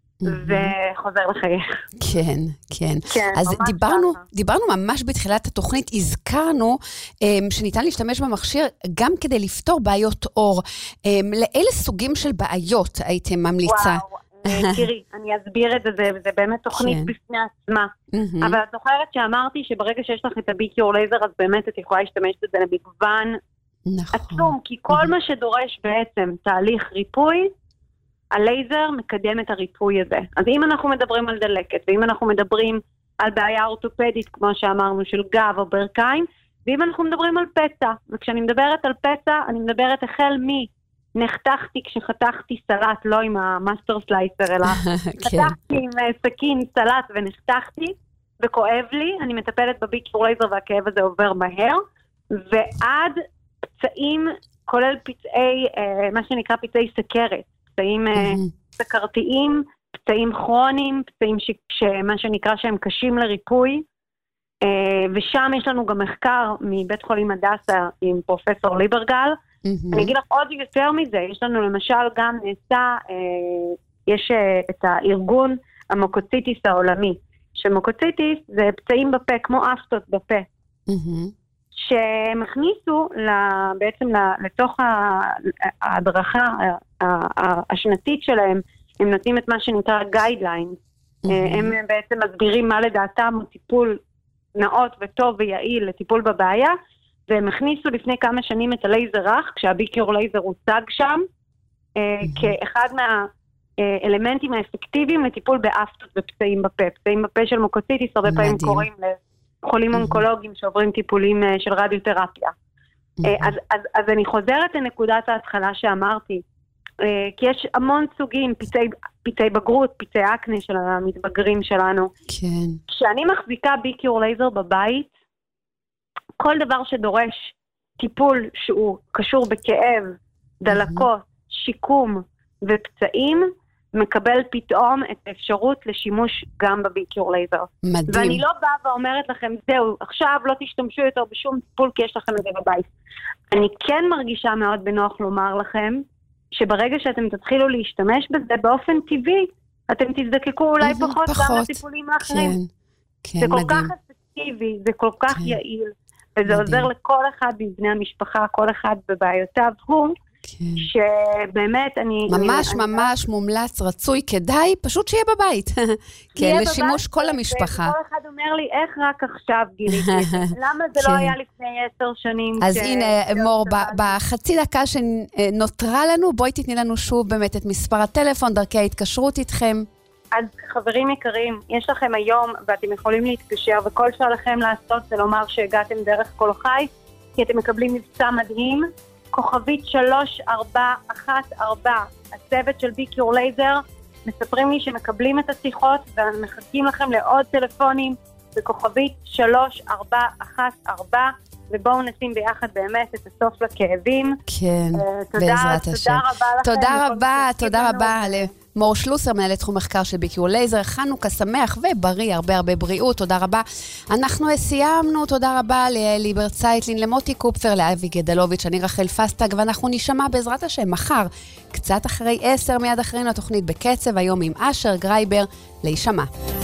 Speaker 12: וחוזר לחייך.
Speaker 11: כן, כן. אז דיברנו ממש בתחילת התוכנית, הזכרנו שניתן להשתמש במכשיר גם כדי לפתור בעיות אור. לאיזה סוגים של בעיות הייתם ממליצה?
Speaker 12: וואו, תראי, אני אסביר את זה, זה באמת תוכנית בפני עצמה. אבל את זוכרת שאמרתי שברגע שיש לך את הביקור לייזר, אז באמת את יכולה להשתמש בזה למגוון עצום, כי כל מה שדורש בעצם תהליך ריפוי, הלייזר מקדם את הריפוי הזה. אז אם אנחנו מדברים על דלקת, ואם אנחנו מדברים על בעיה אורתופדית, כמו שאמרנו, של גב או ברכיים, ואם אנחנו מדברים על פצע, וכשאני מדברת על פצע, אני מדברת החל נחתכתי כשחתכתי סלט, לא עם המאסטר סלייסר, אלא חתכתי עם סכין סלט ונחתכתי, וכואב לי, אני מטפלת בביקור לייזר והכאב הזה עובר מהר, ועד פצעים, כולל פצעי, מה שנקרא פצעי סכרת, פצעים סכרתיים, פצעים כרוניים, פצעים מה שנקרא שהם קשים לריפוי, ושם יש לנו גם מחקר מבית חולים הדסה עם פרופסור ליברגל, אני אגיד לך עוד יותר מזה, יש לנו למשל גם נעשה, יש את הארגון המוקוציטיס העולמי, שמוקוציטיס זה פצעים בפה, כמו אפטות בפה, שהם הכניסו בעצם לתוך ההדרכה השנתית שלהם, הם נותנים את מה שנקרא גיידליין, הם בעצם מסבירים מה לדעתם הוא טיפול נאות וטוב ויעיל לטיפול בבעיה, והם הכניסו לפני כמה שנים את הלייזר רך, כשהביקור לייזר הוצג שם, כאחד מהאלמנטים האפקטיביים לטיפול באפטות ופצעים בפה. פצעים בפה של מוקוציטיס הרבה פעמים קוראים לחולים אונקולוגיים שעוברים טיפולים של רדיותרפיה. אז אני חוזרת לנקודת ההתחלה שאמרתי, כי יש המון סוגים, פצעי בגרות, פצעי אקנה של המתבגרים שלנו.
Speaker 11: כן.
Speaker 12: כשאני מחזיקה ביקור לייזר בבית, כל דבר שדורש טיפול שהוא קשור בכאב, דלקות, שיקום ופצעים, מקבל פתאום את האפשרות לשימוש גם בביקור לייזר.
Speaker 11: מדהים.
Speaker 12: ואני לא באה ואומרת לכם, זהו, עכשיו לא תשתמשו יותר בשום טיפול כי יש לכם את זה בבית. אני כן מרגישה מאוד בנוח לומר לכם, שברגע שאתם תתחילו להשתמש בזה באופן טבעי, אתם תזדקקו אולי פחות גם לטיפולים האחרים.
Speaker 11: כן,
Speaker 12: זה
Speaker 11: מדהים.
Speaker 12: כל כך אפקטיבי, זה כל כך יעיל. וזה עוזר לכל אחד מבני המשפחה, כל אחד בבעיותיו הוא, שבאמת אני...
Speaker 11: ממש מומלץ, רצוי, כדאי, פשוט שיהיה בבית. כן, לשימוש כל המשפחה.
Speaker 12: וכל אחד אומר לי, איך רק עכשיו גיליתי את זה? למה זה לא היה לפני 10 שנים?
Speaker 11: אז הנה, מור, בחצי דקה שנותרה לנו, בואי תתני לנו שוב באמת את מספר הטלפון, דרכי ההתקשרות איתכם.
Speaker 12: אז חברים יקרים, יש לכם היום, ואתם יכולים להתקשר, וכל שעליכם לעשות זה לומר שהגעתם דרך כל חי, כי אתם מקבלים מבצע מדהים, כוכבית 3414, הצוות של ביקור לייזר, מספרים לי שמקבלים את השיחות, ומחכים לכם לעוד טלפונים, בכוכבית 3414, ובואו נשים ביחד באמת את הסוף לכאבים.
Speaker 11: כן, בעזרת השם.
Speaker 12: תודה רבה לכם.
Speaker 11: תודה רבה מור שלוסר, מנהלת תחום מחקר של ביקור לייזר. חנוכה שמח ובריא, הרבה בריאות, תודה רבה. אנחנו סיימנו, תודה רבה ליבר צייטלין, למוטי קופפר, לאבי גדלוביץ', אני רחל פסטג, ואנחנו נשמע בעזרת השם מחר, קצת אחרי 10, מיד אחרינו התוכנית בקצב, היום עם אשר גרייבר, להישמע.